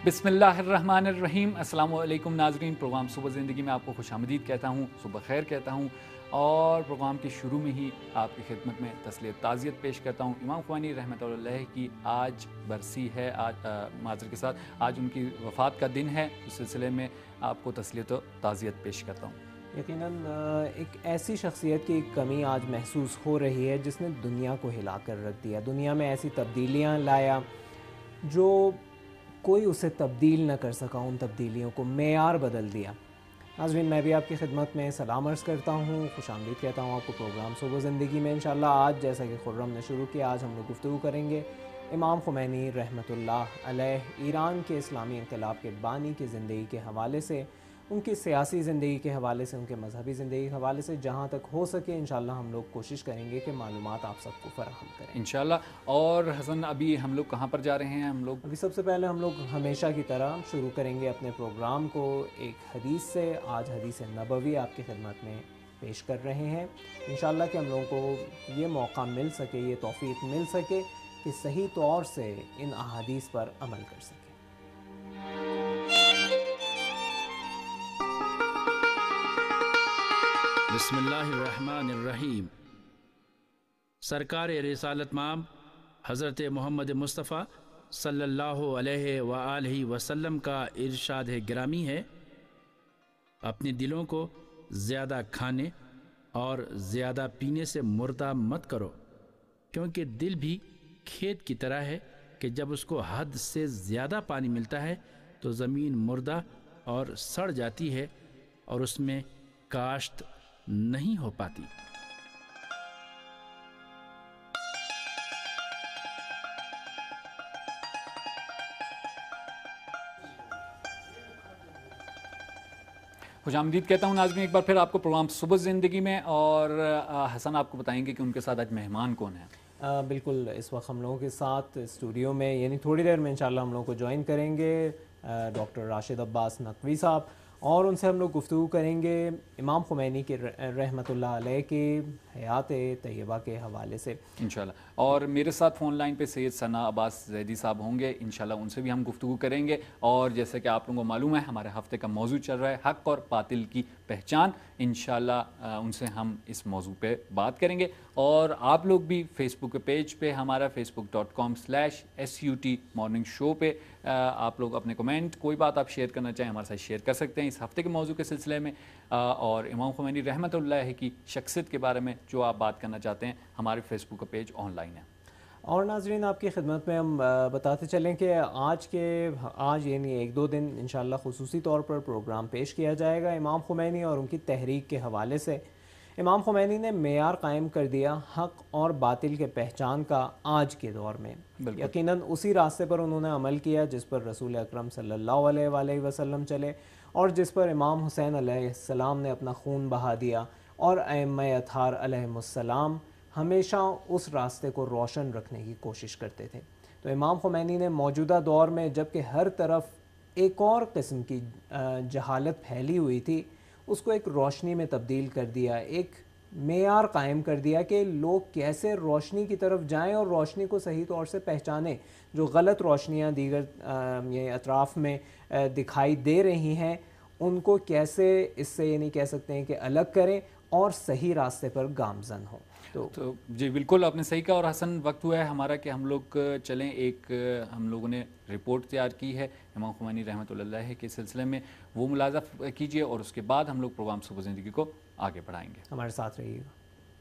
بسم اللہ الرحمن الرحیم۔ السلام علیکم ناظرین، پروگرام صبح زندگی میں آپ کو خوش آمدید کہتا ہوں، صبح خیر کہتا ہوں، اور پروگرام کے شروع میں ہی آپ کی خدمت میں تسلیت تعزیت پیش کرتا ہوں۔ امام خمینی رحمۃ اللہ علیہ کی آج برسی ہے، معذرت کے ساتھ آج ان کی وفات کا دن ہے، اس سلسلے میں آپ کو تسلیت و تعزیت پیش کرتا ہوں۔ یقیناً ایک ایسی شخصیت کی کمی آج محسوس ہو رہی ہے جس نے دنیا کو ہلا کر رکھ دیا، دنیا میں ایسی تبدیلیاں لایا جو کوئی اسے تبدیل نہ کر سکا، ان تبدیلیوں کو معیار بدل دیا۔ ناظرین، میں بھی آپ کی خدمت میں سلام عرض کرتا ہوں، خوش آمدید کہتا ہوں آپ کو پروگرام صبح زندگی میں۔ انشاءاللہ آج جیسا کہ خرم نے شروع کیا، آج ہم لوگ گفتگو کریں گے امام خمینی رحمۃ اللہ علیہ، ایران کے اسلامی انقلاب کے بانی کی زندگی کے حوالے سے، ان کی سیاسی زندگی کے حوالے سے، ان کے مذہبی زندگی کے حوالے سے جہاں تک ہو سکے انشاءاللہ ہم لوگ کوشش کریں گے کہ معلومات آپ سب کو فراہم کریں انشاءاللہ۔ اور حسن، ابھی ہم لوگ کہاں پر جا رہے ہیں؟ ہم لوگ ابھی سب سے پہلے ہم لوگ ہمیشہ کی طرح شروع کریں گے اپنے پروگرام کو ایک حدیث سے۔ آج حدیث نبوی آپ کی خدمت میں پیش کر رہے ہیں، انشاءاللہ کہ ہم لوگوں کو یہ موقع مل سکے، یہ توفیق مل سکے کہ صحیح طور سے ان احادیث پر عمل کر سکیں۔ بسم اللہ الرحمن الرحیم۔ سرکار رسالت مآب حضرت محمد مصطفیٰ صلی اللہ علیہ وآلہ وسلم کا ارشاد گرامی ہے، اپنے دلوں کو زیادہ کھانے اور زیادہ پینے سے مردہ مت کرو، کیونکہ دل بھی کھیت کی طرح ہے کہ جب اس کو حد سے زیادہ پانی ملتا ہے تو زمین مردہ اور سڑ جاتی ہے اور اس میں کاشت نہیں ہو پاتی۔ خوش آمدید کہتا ہوں ناظرین ایک بار پھر آپ کو پروگرام صبح زندگی میں، اور حسن آپ کو بتائیں گے کہ ان کے ساتھ آج مہمان کون ہیں۔ بالکل، اس وقت ہم لوگوں کے ساتھ اسٹوڈیو میں یعنی تھوڑی دیر میں انشاءاللہ ہم لوگوں کو جوائن کریں گے ڈاکٹر راشد عباس نقوی صاحب، اور ان سے ہم لوگ گفتگو کریں گے امام خمینی کے رحمۃ اللہ علیہ کی حیات طیبہ کے حوالے سے انشاءاللہ۔ اور میرے ساتھ فون لائن پہ سید ثنا عباس زیدی صاحب ہوں گے، انشاءاللہ ان سے بھی ہم گفتگو کریں گے۔ اور جیسے کہ آپ لوگوں کو معلوم ہے ہمارے ہفتے کا موضوع چل رہا ہے حق اور باطل کی پہچان، انشاءاللہ ان سے ہم اس موضوع پہ بات کریں گے۔ اور آپ لوگ بھی فیس بک پیج پہ ہمارا facebook.com/SUT مارننگ شو پہ آپ لوگ اپنے کمنٹ، کوئی بات آپ شیئر کرنا چاہیں ہمارے ساتھ شیئر کر سکتے ہیں اس ہفتے کے موضوع کے سلسلے میں، اور امام خمینی رحمۃ اللہ کی شخصیت کے بارے میں جو آپ بات کرنا چاہتے ہیں ہمارے Facebook page online ہے۔ اور ناظرین آپ کی خدمت میں ہم بتاتے چلیں کہ آج یعنی ایک دو دن انشاءاللہ خصوصی طور پر پروگرام پیش کیا جائے گا امام خمینی اور ان کی تحریک کے حوالے سے۔ امام خمینی نے معیار قائم کر دیا حق اور باطل کے پہچان کا آج کے دور میں، یقیناً اسی راستے پر انہوں نے عمل کیا جس پر رسول اکرم صلی اللہ علیہ وآلہ وسلم چلے، اور جس پر امام حسین علیہ السلام نے اپنا خون بہا دیا، اور ائمہ اطہار علیہم السلام ہمیشہ اس راستے کو روشن رکھنے کی کوشش کرتے تھے۔ تو امام خمینی نے موجودہ دور میں جبکہ ہر طرف ایک اور قسم کی جہالت پھیلی ہوئی تھی، اس کو ایک روشنی میں تبدیل کر دیا، ایک معیار قائم کر دیا کہ لوگ کیسے روشنی کی طرف جائیں اور روشنی کو صحیح طور سے پہچانیں، جو غلط روشنیاں دیگر یہ اطراف میں دکھائی دے رہی ہیں ان کو کیسے اس سے یعنی کہہ سکتے ہیں کہ الگ کریں اور صحیح راستے پر گامزن ہوں۔ تو جی بالکل آپ نے صحیح کہا، اور حسن وقت ہوا ہے ہمارا کہ ہم لوگ چلیں، ایک ہم لوگوں نے رپورٹ تیار کی ہے امام خمینی رحمۃ اللہ علیہ کے سلسلے میں، وہ ملاحظہ کیجیے اور اس کے بعد ہم لوگ پروگرام صبح زندگی کو آگے بڑھائیں گے۔ ہمارے ساتھ رہیے گا۔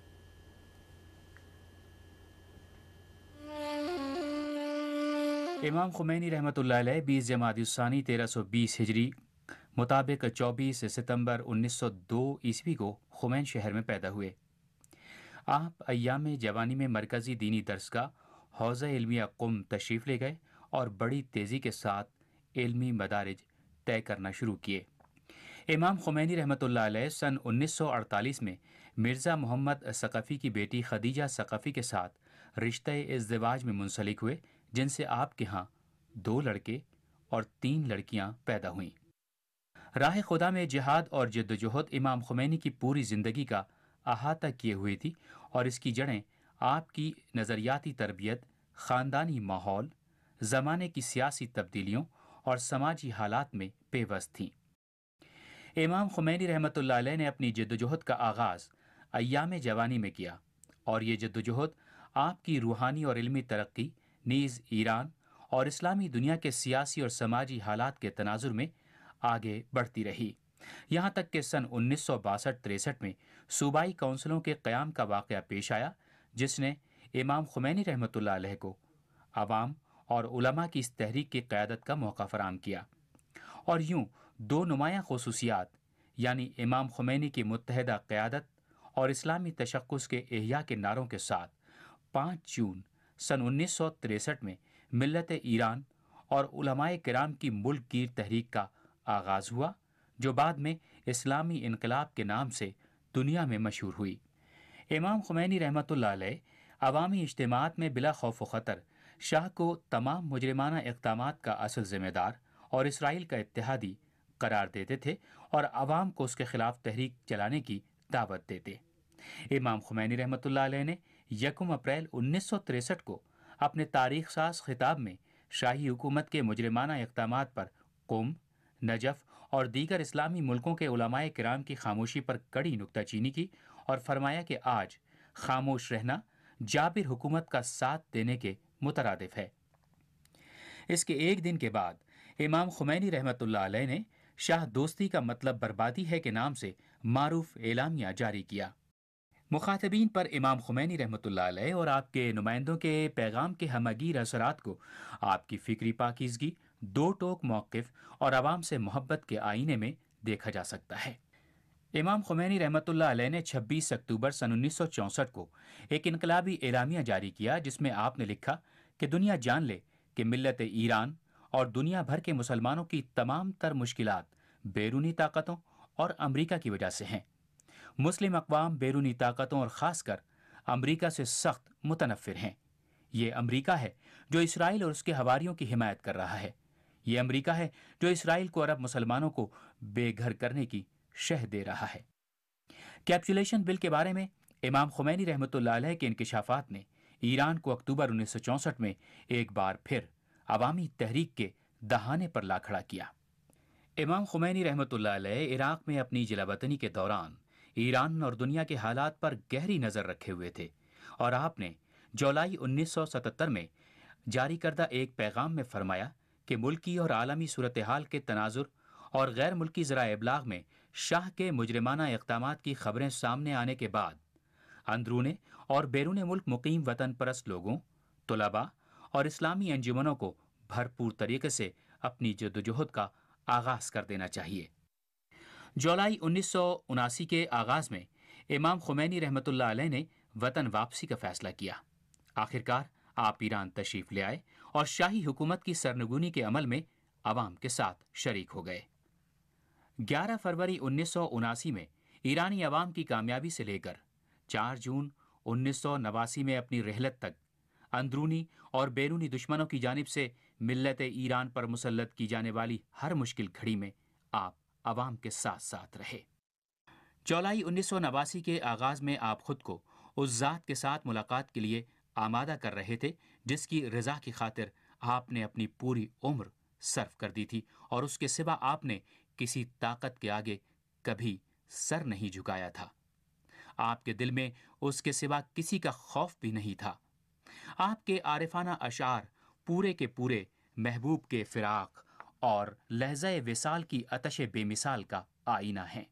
امام خمینی رحمۃ اللہ علیہ 20 جمادی الثانی 1320 ہجری مطابق 24 ستمبر 1902 عیسوی کو خمین شہر میں پیدا ہوئے۔ آپ ایام جوانی میں مرکزی دینی درسگاہ حوزہ علمیہ قم تشریف لے گئے اور بڑی تیزی کے ساتھ علمی مدارج طے کرنا شروع کیے۔ امام خمینی رحمۃ اللہ علیہ سن 1948 میں مرزا محمد ثقفی کی بیٹی خدیجہ ثقفی کے ساتھ رشتہ ازدواج میں منسلک ہوئے، جن سے آپ کے ہاں 2 لڑکے اور 3 لڑکیاں پیدا ہوئیں۔ راہ خدا میں جہاد اور جدوجہد امام خمینی کی پوری زندگی کا احاطہ کیے ہوئی تھی، اور اس کی جڑیں آپ کی نظریاتی تربیت، خاندانی ماحول، زمانے کی سیاسی تبدیلیوں اور سماجی حالات میں پیوست تھیں۔ امام خمینی رحمۃ اللہ علیہ نے اپنی جدوجہد کا آغاز ایام جوانی میں کیا، اور یہ جدوجہد آپ کی روحانی اور علمی ترقی نیز ایران اور اسلامی دنیا کے سیاسی اور سماجی حالات کے تناظر میں آگے بڑھتی رہی، یہاں تک کہ سن 1962-63 میں صوبائی کونسلوں کے قیام کا واقعہ پیش آیا، جس نے امام خمینی رحمۃ اللہ علیہ کو عوام اور علماء کی اس تحریک کی قیادت کا موقع فراہم کیا، اور یوں دو نمایاں خصوصیات یعنی امام خمینی کی متحدہ قیادت اور اسلامی تشخص کے احیاء کے نعروں کے ساتھ 5 جون سن 1963 میں ملت ایران اور علماء کرام کی ملک گیر تحریک کا آغاز ہوا، جو بعد میں اسلامی انقلاب کے نام سے دنیا میں مشہور ہوئی۔ امام خمینی رحمۃ اللہ علیہ عوامی اجتماعات میں بلا خوف و خطر شاہ کو تمام مجرمانہ اقدامات کا اصل ذمہ دار اور اسرائیل کا اتحادی قرار دیتے تھے اور عوام کو اس کے خلاف تحریک چلانے کی دعوت دیتے۔ امام خمینی رحمۃ اللہ علیہ نے 1 اپریل 1963 کو اپنے تاریخ ساز خطاب میں شاہی حکومت کے مجرمانہ اقدامات پر قم، نجف اور دیگر اسلامی ملکوں کے علماء کرام کی خاموشی پر کڑی نکتہ چینی کی اور فرمایا کہ آج خاموش رہنا جابر حکومت کا ساتھ دینے کے مترادف ہے۔ اس کے ایک دن کے بعد امام خمینی رحمۃ اللہ علیہ نے شاہ دوستی کا مطلب بربادی ہے کے نام سے معروف اعلامیہ جاری کیا۔ مخاطبین پر امام خمینی رحمۃ اللہ علیہ اور آپ کے نمائندوں کے پیغام کے ہمگیر اثرات کو آپ کی فکری پاکیزگی، دو ٹوک موقف اور عوام سے محبت کے آئینے میں دیکھا جا سکتا ہے۔ امام خمینی رحمۃ اللہ علیہ نے 26 اکتوبر سن 1964 کو ایک انقلابی اعلامیہ جاری کیا، جس میں آپ نے لکھا کہ دنیا جان لے کہ ملت ایران اور دنیا بھر کے مسلمانوں کی تمام تر مشکلات بیرونی طاقتوں اور امریکہ کی وجہ سے ہیں۔ مسلم اقوام بیرونی طاقتوں اور خاص کر امریکہ سے سخت متنفر ہیں۔ یہ امریکہ ہے جو اسرائیل اور اس کے حواریوں کی حمایت کر رہا ہے۔ یہ امریکہ ہے جو اسرائیل کو عرب مسلمانوں کو بے گھر کرنے کی شہ دے رہا ہے۔ کیپچولیشن بل کے بارے میں امام خمینی رحمۃ اللہ علیہ کے انکشافات نے ایران کو اکتوبر 1964 میں ایک بار پھر عوامی تحریک کے دہانے پر لا کھڑا کیا۔ امام خمینی رحمۃ اللہ علیہ عراق میں اپنی جلاوطنی کے دوران ایران اور دنیا کے حالات پر گہری نظر رکھے ہوئے تھے، اور آپ نے جولائی 1977 میں جاری کردہ ایک پیغام میں فرمایا کہ ملکی اور عالمی صورتحال کے تناظر اور غیر ملکی ذرائع ابلاغ میں شاہ کے مجرمانہ اقدامات کی خبریں سامنے آنے کے بعد اندرون اور بیرون ملک مقیم وطن پرست لوگوں، طلباء اور اسلامی انجمنوں کو بھرپور طریقے سے اپنی جدوجہد کا آغاز کر دینا چاہیے۔ جولائی 1979 کے آغاز میں امام خمینی رحمۃ اللہ علیہ نے وطن واپسی کا فیصلہ کیا۔ آخرکار آپ ایران تشریف لے آئے اور شاہی حکومت کی سرنگونی کے عمل میں عوام کے ساتھ شریک ہو گئے۔ 11 فروری 1979 میں ایرانی عوام کی کامیابی سے لے کر 4 جون 1989 میں اپنی رحلت تک اندرونی اور بیرونی دشمنوں کی جانب سے ملت ایران پر مسلط کی جانے والی ہر مشکل گھڑی میں آپ عوام کے ساتھ ساتھ رہے۔ جولائی 1989 کے آغاز میں آپ خود کو اس ذات کے ساتھ ملاقات کے لیے آمادہ کر رہے تھے جس کی رضا کی خاطر آپ نے اپنی پوری عمر صرف کر دی تھی، اور اس کے سوا آپ نے کسی طاقت کے آگے کبھی سر نہیں جھکایا تھا۔ آپ کے دل میں اس کے سوا کسی کا خوف بھی نہیں تھا۔ آپ کے عارفانہ اشعار پورے کے پورے محبوب کے فراق اور لحظہ وصال کی آتش بے مثال کا آئینہ ہیں۔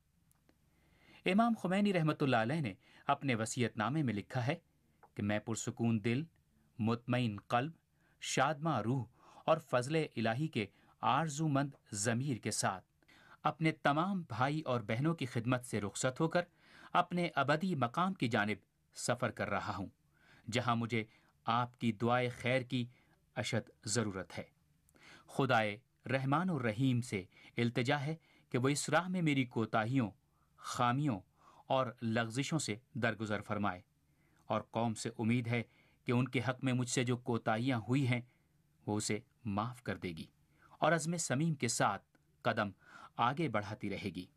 امام خمینی رحمۃ اللہ علیہ نے اپنے وصیت نامے میں لکھا ہے کہ میں پرسکون دل، مطمئن قلب، شادماں روح اور فضل الہی کے آرزو مند ضمیر کے ساتھ اپنے تمام بھائی اور بہنوں کی خدمت سے رخصت ہو کر اپنے ابدی مقام کی جانب سفر کر رہا ہوں، جہاں مجھے آپ کی دعائے خیر کی اشد ضرورت ہے۔ خدائے رحمان و رحیم سے التجا ہے کہ وہ اس راہ میں میری کوتاہیوں، خامیوں اور لغزشوں سے درگزر فرمائے، اور قوم سے امید ہے کہ ان کے حق میں مجھ سے جو کوتاہیاں ہوئی ہیں وہ اسے معاف کر دے گی اور عزم صمیم کے ساتھ قدم آگے بڑھاتی رہے گی۔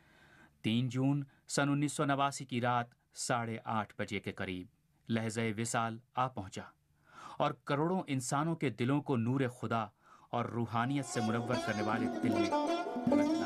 3 جون سن 1989 کی رات 8:30 بجے کے قریب لحظہ وصال آ پہنچا، اور کروڑوں انسانوں کے دلوں کو نور خدا اور روحانیت سے منور کرنے والے دل میں رکھنا۔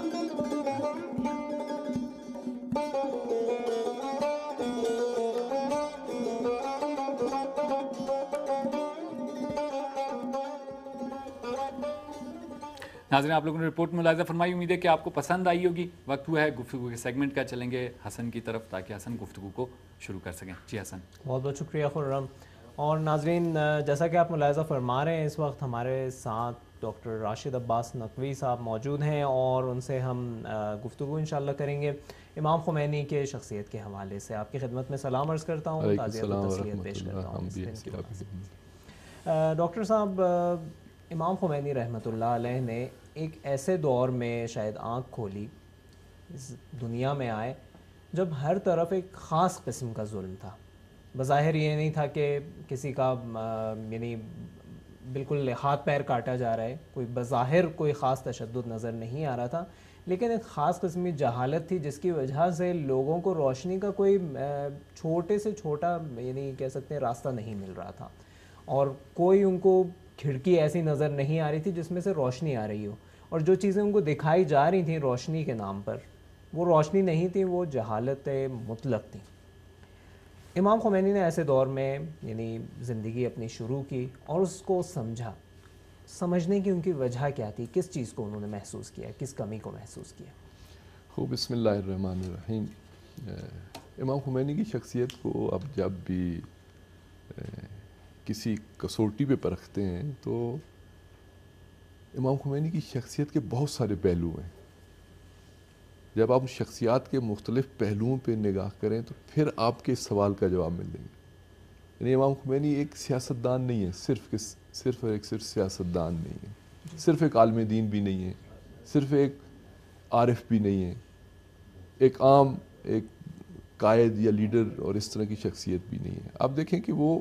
ناظرین، آپ لوگوں نے رپورٹ ملاحظہ فرمائی، امید ہے کہ آپ کو پسند آئی ہوگی۔ وقت ہوا ہے گفتگو کے سیگمنٹ کا، چلیں گے حسن کی طرف تاکہ حسن گفتگو کو شروع کر سکیں۔ جی حسن۔ بہت بہت شکریہ خرم۔ اور ناظرین، جیسا کہ آپ ملاحظہ فرما رہے ہیں، اس وقت ہمارے ساتھ ڈاکٹر راشد عباس نقوی صاحب موجود ہیں اور ان سے ہم گفتگو انشاءاللہ کریں گے امام خمینی کے شخصیت کے حوالے سے۔ آپ کی خدمت میں سلام عرض کرتا ہوں، تعزیت و تسلیت پیش کرتا ہوں اس دن کے بعد۔ ڈاکٹر صاحب، امام خمینی رحمۃ اللہ علیہ نے ایک ایسے دور میں شاید آنکھ کھولی، اس دنیا میں آئے جب ہر طرف ایک خاص قسم کا ظلم تھا۔ بظاہر یہ نہیں تھا کہ کسی کا یعنی بالکل ہاتھ پیر کاٹا جا رہا ہے، کوئی بظاہر کوئی خاص تشدد نظر نہیں آ رہا تھا، لیکن ایک خاص قسم کی جہالت تھی جس کی وجہ سے لوگوں کو روشنی کا کوئی چھوٹے سے چھوٹا یعنی کہہ سکتے ہیں راستہ نہیں مل رہا تھا، اور کوئی ان کو کھڑکی ایسی نظر نہیں آ رہی تھی جس میں سے روشنی آ رہی ہو، اور جو چیزیں ان کو دکھائی جا رہی تھیں روشنی کے نام پر، وہ روشنی نہیں تھی، وہ جہالت مطلق تھی۔ امام خمینی نے ایسے دور میں یعنی زندگی اپنی شروع کی اور اس کو سمجھا۔ سمجھنے کی ان کی وجہ کیا تھی؟ کس چیز کو انہوں نے محسوس کیا، کس کمی کو محسوس کیا؟ خوب، بسم اللہ الرحمن الرحیم۔ امام خمینی کی شخصیت کو اب جب بھی کسی کسوٹی پہ پرکھتے ہیں تو امام خمینی کی شخصیت کے بہت سارے پہلو ہیں۔ جب آپ شخصیات کے مختلف پہلوؤں پہ نگاہ کریں تو پھر آپ کے اس سوال کا جواب مل جائے گا۔ یعنی امام خمینی ایک سیاستدان نہیں ہے، صرف سیاستدان نہیں ہے، صرف ایک عالم دین بھی نہیں ہے، صرف ایک عارف بھی نہیں ہے، ایک عام ایک قائد یا لیڈر اور اس طرح کی شخصیت بھی نہیں ہے۔ آپ دیکھیں کہ وہ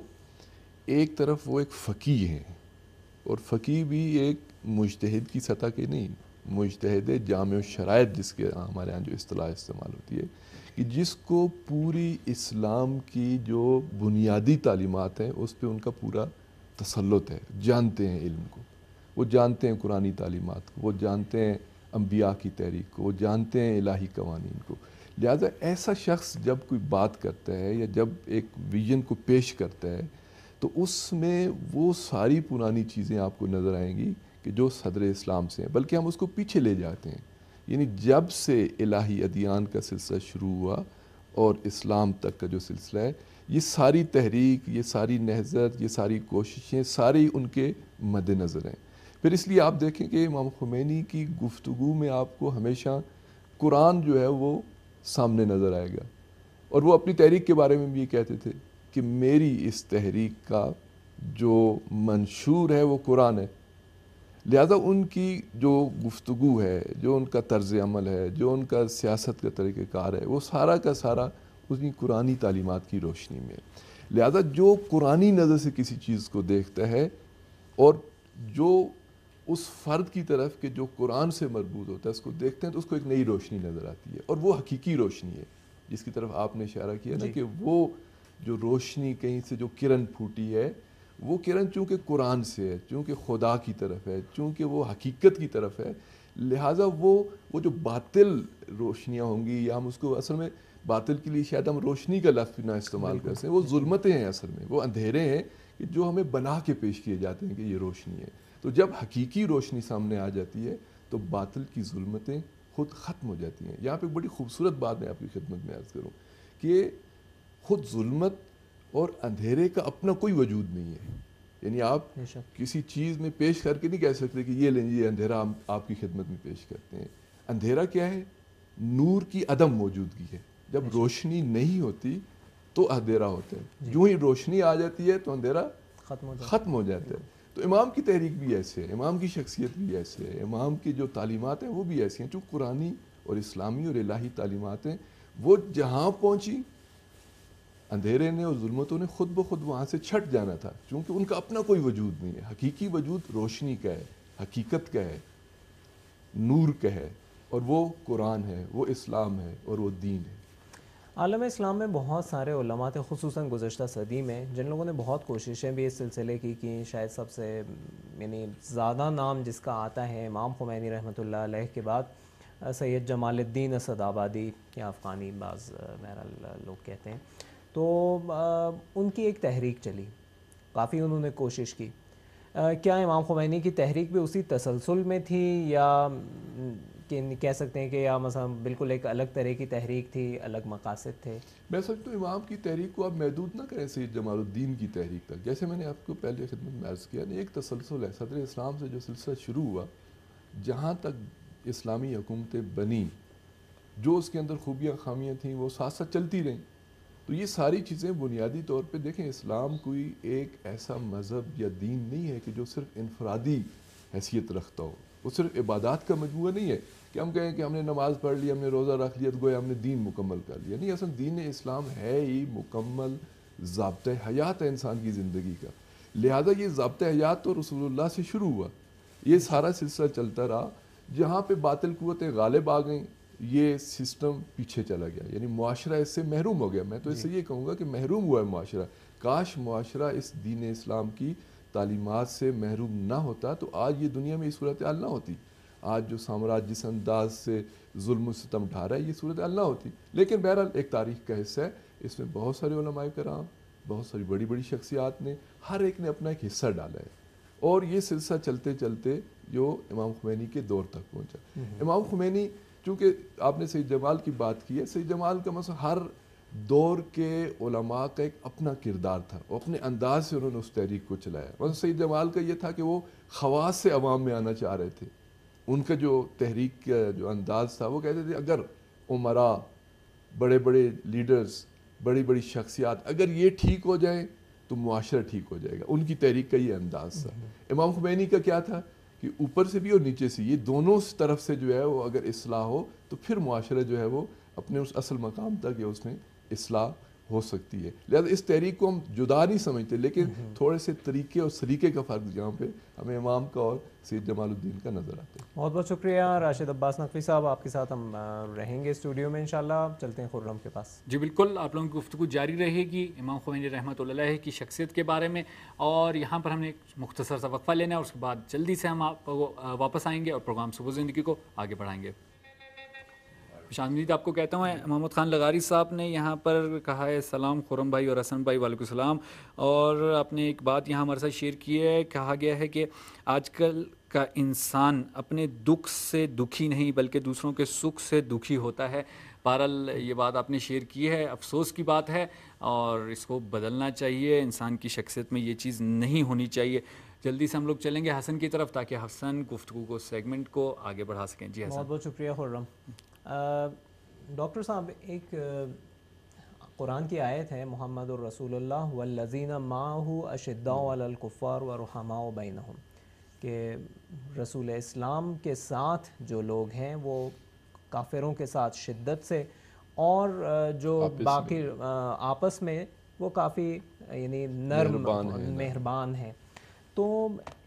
ایک طرف وہ ایک فقیہ ہیں، اور فقیہ بھی ایک مجتہد کی سطح کے نہیں، مجتہد جامع الشرائط جس کے ہمارے یہاں جو اصطلاح استعمال ہوتی ہے، کہ جس کو پوری اسلام کی جو بنیادی تعلیمات ہیں اس پہ ان کا پورا تسلط ہے، جانتے ہیں علم کو، وہ جانتے ہیں قرآنی تعلیمات کو، وہ جانتے ہیں انبیاء کی تحریک کو، وہ جانتے ہیں الہی قوانین کو۔ لہٰذا ایسا شخص جب کوئی بات کرتا ہے یا جب ایک ویژن کو پیش کرتا ہے تو اس میں وہ ساری پرانی چیزیں آپ کو نظر آئیں گی کہ جو صدر اسلام سے ہیں، بلکہ ہم اس کو پیچھے لے جاتے ہیں۔ یعنی جب سے الہی ادیان کا سلسلہ شروع ہوا اور اسلام تک کا جو سلسلہ ہے، یہ ساری تحریک، یہ ساری نہضت، یہ ساری کوششیں ساری ان کے مد نظر ہیں۔ پھر اس لیے آپ دیکھیں کہ امام خمینی کی گفتگو میں آپ کو ہمیشہ قرآن جو ہے وہ سامنے نظر آئے گا، اور وہ اپنی تحریک کے بارے میں بھی یہ کہتے تھے کہ میری اس تحریک کا جو منشور ہے وہ قرآن ہے۔ لہذا ان کی جو گفتگو ہے، جو ان کا طرز عمل ہے، جو ان کا سیاست کا طریقہ کار ہے، وہ سارا کا سارا اسی قرآنی تعلیمات کی روشنی میں ہے۔ لہذا جو قرآنی نظر سے کسی چیز کو دیکھتا ہے اور جو اس فرد کی طرف کہ جو قرآن سے مربوط ہوتا ہے اس کو دیکھتے ہیں تو اس کو ایک نئی روشنی نظر آتی ہے، اور وہ حقیقی روشنی ہے جس کی طرف آپ نے اشارہ کیا نا، کہ وہ جو روشنی کہیں سے جو کرن پھوٹی ہے، وہ کرن چونکہ قرآن سے ہے، چونکہ خدا کی طرف ہے، چونکہ وہ حقیقت کی طرف ہے، لہٰذا وہ جو باطل روشنیاں ہوں گی، یا ہم اس کو اصل میں باطل کے لیے شاید ہم روشنی کا لفظ نہ استعمال کر سکیں، وہ ظلمتیں ہیں، اصل میں وہ اندھیرے ہیں کہ جو ہمیں بنا کے پیش کیے جاتے ہیں کہ یہ روشنی ہے۔ تو جب حقیقی روشنی سامنے آ جاتی ہے تو باطل کی ظلمتیں خود ختم ہو جاتی ہیں۔ یہاں پہ ایک بڑی خوبصورت بات میں آپ کی خدمت میں عرض کروں کہ خود ظلمت اور اندھیرے کا اپنا کوئی وجود نہیں ہے۔ یعنی آپ کسی چیز میں پیش کر کے نہیں کہہ سکتے کہ یہ لیں یہ اندھیرا ہم آپ کی خدمت میں پیش کرتے ہیں۔ اندھیرا کیا ہے؟ نور کی عدم موجودگی ہے۔ جب روشنی نہیں ہوتی تو اندھیرا ہوتا ہے، جو ہی روشنی آ جاتی ہے تو اندھیرا ختم ہو جاتا ہے۔ تو امام کی تحریک بھی ایسے ہے، امام کی شخصیت بھی ایسے ہے، امام کی جو تعلیمات ہیں وہ بھی ایسی ہیں، جو قرآنی اور اسلامی اور الہی تعلیمات ہیں، وہ جہاں پہنچی اندھیرے نے اور ظلمتوں نے خود بخود وہاں سے چھٹ جانا تھا، چونکہ ان کا اپنا کوئی وجود نہیں ہے۔ حقیقی وجود روشنی کا ہے، حقیقت کا ہے، نور کا ہے، اور وہ قرآن ہے، وہ اسلام ہے، اور وہ دین ہے۔ عالم اسلام میں بہت سارے علماء تھے خصوصاً گزشتہ صدی میں جن لوگوں نے بہت کوششیں بھی اس سلسلے کی شاید سب سے یعنی زیادہ نام جس کا آتا ہے امام خمینی رحمۃ اللہ علیہ کے بعد سید جمال الدین اسد آبادی یا افغانی بعض بہرحال لوگ کہتے ہیں. تو ان کی ایک تحریک چلی, کافی انہوں نے کوشش کی. کیا امام خمینی کی تحریک بھی اسی تسلسل میں تھی یا کہہ سکتے ہیں کہ یا مثلا بالکل ایک الگ طرح کی تحریک تھی, الگ مقاصد تھے؟ میں سمجھتا ہوں امام کی تحریک کو آپ محدود نہ کریں سید جمال الدین کی تحریک تک. جیسے میں نے آپ کو پہلے خدمت میں عرض کیا, ایک تسلسل ہے. صدر اسلام سے جو سلسلہ شروع ہوا, جہاں تک اسلامی حکومتیں بنی, جو اس کے اندر خوبیاں خامیاں تھیں وہ ساتھ ساتھ چلتی رہیں. تو یہ ساری چیزیں بنیادی طور پہ دیکھیں, اسلام کوئی ایک ایسا مذہب یا دین نہیں ہے کہ جو صرف انفرادی حیثیت رکھتا ہو. وہ صرف عبادات کا مجموعہ نہیں ہے کہ ہم کہیں کہ ہم نے نماز پڑھ لی, ہم نے روزہ رکھ لیا تو گویا ہم نے دین مکمل کر لیا. نہیں, اصل دین اسلام ہے ہی مکمل ضابطۂ حیات ہے انسان کی زندگی کا. لہذا یہ ضابطۂ حیات تو رسول اللہ سے شروع ہوا, یہ سارا سلسلہ چلتا رہا. جہاں پہ باطل قوتیں غالب آ گئیں یہ سسٹم پیچھے چلا گیا, یعنی معاشرہ اس سے محروم ہو گیا. میں تو اس سے یہ کہوں گا کہ محروم ہوا ہے معاشرہ. کاش معاشرہ اس دین اسلام کی تعلیمات سے محروم نہ ہوتا تو آج یہ دنیا میں یہ صورتحال نہ ہوتی. آج جو سامراج جس انداز سے ظلم و ستم ڈھا رہا ہے یہ صورتحال نہ ہوتی. لیکن بہرحال ایک تاریخ کا حصہ ہے, اس میں بہت سارے علماء کرام, بہت ساری بڑی بڑی شخصیات نے, ہر ایک نے اپنا ایک حصہ ڈالا ہے. اور یہ سلسلہ چلتے چلتے جو امام خمینی کے دور تک پہنچا. امام خمینی, چونکہ آپ نے سید جمال کی بات کی ہے, سید جمال کا مثلا ہر دور کے علماء کا ایک اپنا کردار تھا, اور اپنے انداز سے انہوں نے اس تحریک کو چلایا. مثلا سید جمال کا یہ تھا کہ وہ خواص سے عوام میں آنا چاہ رہے تھے. ان کا جو تحریک کا جو انداز تھا وہ کہتے تھے اگر عمراء, بڑے بڑے لیڈرز, بڑی بڑی شخصیات اگر یہ ٹھیک ہو جائیں تو معاشرہ ٹھیک ہو جائے گا. ان کی تحریک کا یہ انداز تھا. امام خمینی کا کیا تھا کہ اوپر سے بھی اور نیچے سے, یہ دونوں طرف سے جو ہے وہ اگر اصلاح ہو تو پھر معاشرہ جو ہے وہ اپنے اس اصل مقام تک یا اس میں اصلاح ہو سکتی ہے. لہذا اس تحریک کو ہم جدا نہیں سمجھتے, لیکن تھوڑے سے طریقے اور سلیقے کا فرق جہاں پہ ہمیں امام کا اور سید جمال الدین کا نظر آتا ہے. بہت بہت شکریہ راشد عباس نقوی صاحب, آپ کے ساتھ ہم رہیں گے اسٹوڈیو میں انشاءاللہ. چلتے ہیں خرم کے پاس. جی بالکل, آپ لوگوں کی گفتگو جاری رہے گی امام خمینی رحمۃ اللہ علیہ کی شخصیت کے بارے میں, اور یہاں پر ہم نے ایک مختصر سا وقفہ لینا ہے, اور اس کے بعد جلدی سے ہم آپ واپس آئیں گے اور پروگرام صبح زندگی کو آگے بڑھائیں گے. شامید آپ کو کہتا ہوں, محمد خان لغاری صاحب نے یہاں پر کہا ہے سلام خرم بھائی اور حسن بھائی, وعلیکم السلام. اور آپ نے ایک بات یہاں ہمارے ساتھ شیئر کی ہے, کہا گیا ہے کہ آج کل کا انسان اپنے دکھ سے دکھی نہیں بلکہ دوسروں کے سکھ سے دکھی ہوتا ہے. بہرحال یہ بات آپ نے شیئر کی ہے, افسوس کی بات ہے, اور اس کو بدلنا چاہیے. انسان کی شخصیت میں یہ چیز نہیں ہونی چاہیے. جلدی سے ہم لوگ چلیں گے حسن کی طرف تاکہ حسن گفتگو کو سیگمنٹ کو آگے بڑھا سکیں. جی حسن. بہت بہت شکریہ خرم. ڈاکٹر صاحب, ایک قرآن کی آیت ہے محمد الرسول اللہ والذین معہ اشداء علی الکفار ورحماء بینہم, کہ رسول اسلام کے ساتھ جو لوگ ہیں وہ کافروں کے ساتھ شدت سے, اور جو باقی آپس میں وہ کافی یعنی نرم مہربان ہیں. تو